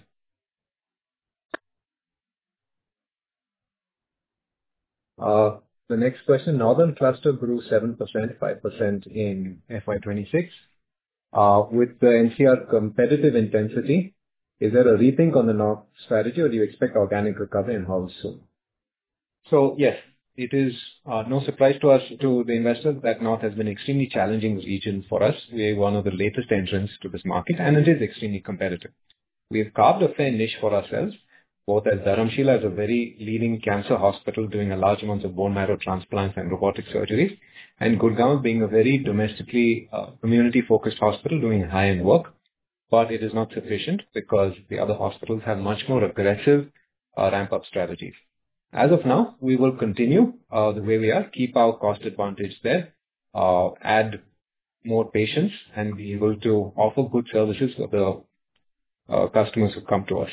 The next question, Northern Cluster grew 7%, 5% in FY 26. With the NCR competitive intensity, is there a rethink on the North strategy, or do you expect organic recovery, and how soon? So yes, it is no surprise to us, to the investors, that North has been an extremely challenging region for us. We are one of the latest entrants to this market, and it is extremely competitive. We have carved a fair niche for ourselves, both as Dharamshila as a very leading cancer hospital doing a large amounts of bone marrow transplants and robotic surgeries, and Gurgaon being a very domestically community-focused hospital doing high-end work. But it is not sufficient because the other hospitals have much more aggressive ramp-up strategies. As of now, we will continue the way we are, keep our cost advantage there, add more patients, and be able to offer good services for the customers who come to us.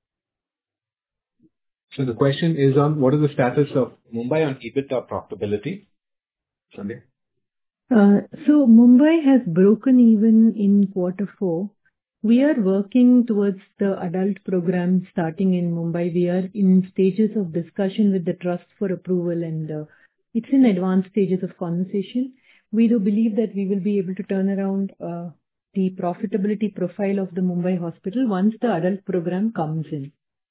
So the question is on what is the status of Mumbai on EBITDA profitability? Sunday? So Mumbai has broken even in Q4. We are working towards the adult program starting in Mumbai. We are in stages of discussion with the trust for approval, and it's in advanced stages of conversation. We do believe that we will be able to turn around the profitability profile of the Mumbai hospital once the adult program comes in.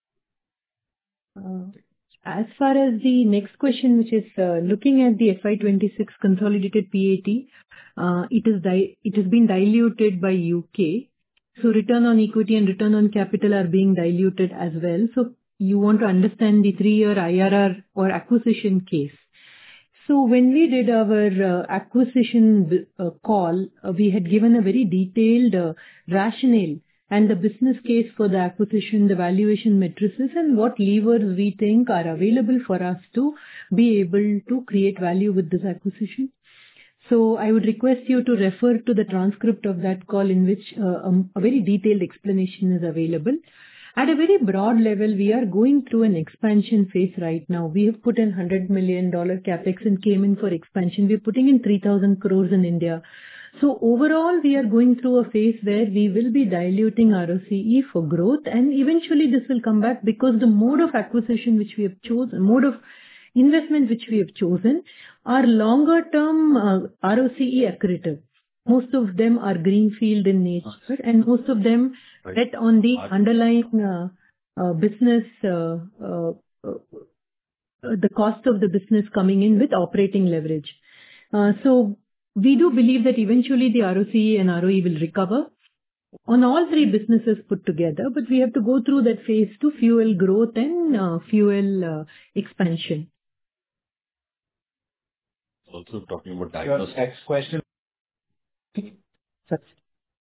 As far as the next question, which is looking at the FY 26 consolidated PAT, it has been diluted by UK. So return on equity and return on capital are being diluted as well. So you want to understand the 3-year IRR or acquisition case. So when we did our acquisition call, we had given a very detailed rationale and the business case for the acquisition, the valuation matrices, and what levers we think are available for us to be able to create value with this acquisition. So I would request you to refer to the transcript of that call, in which a very detailed explanation is available. At a very broad level, we are going through an expansion phase right now. We have put in $100 million capex and came in for expansion. We're putting in 3,000 crores in India. So overall, we are going through a phase where we will be diluting ROCE for growth, and eventually this will come back because the mode of acquisition which we have chosen, mode of investment which we have chosen, are longer term ROCE accretive. Most of them are greenfield in nature, and most of them bet on the underlying business, the cost of the business coming in with operating leverage. So we do believe that eventually the ROCE and ROE will recover on all three businesses put together, but we have to go through that phase to fuel growth and fuel expansion. Also talking about diagnostics. Next question.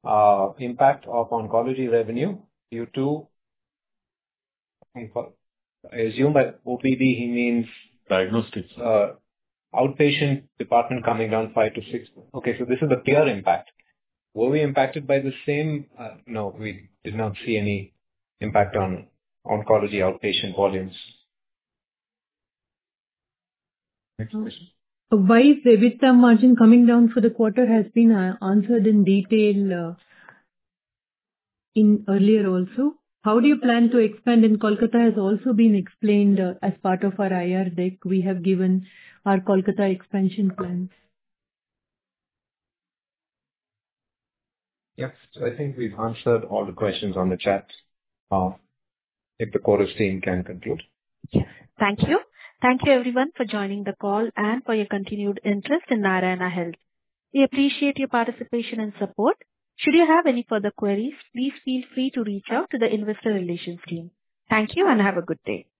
Impact of oncology revenue due to I assume by OPD he means Diagnostics. outpatient department coming down 5 to 6. Okay, so this is the peer impact. Were we impacted by the same? No, we did not see any impact on oncology outpatient volumes. Next question. Why is the EBITDA margin coming down for the quarter has been answered in detail in earlier also. How do you plan to expand in Kolkata has also been explained as part of our IR deck. We have given our Kolkata expansion plans. Yes, so I think we've answered all the questions on the chat. If the chorus team can conclude. Yes. Thank you. Thank you everyone for joining the call and for your continued interest in Narayana Health. We appreciate your participation and support. Should you have any further queries, please feel free to reach out to the investor relations team. Thank you and have a good day.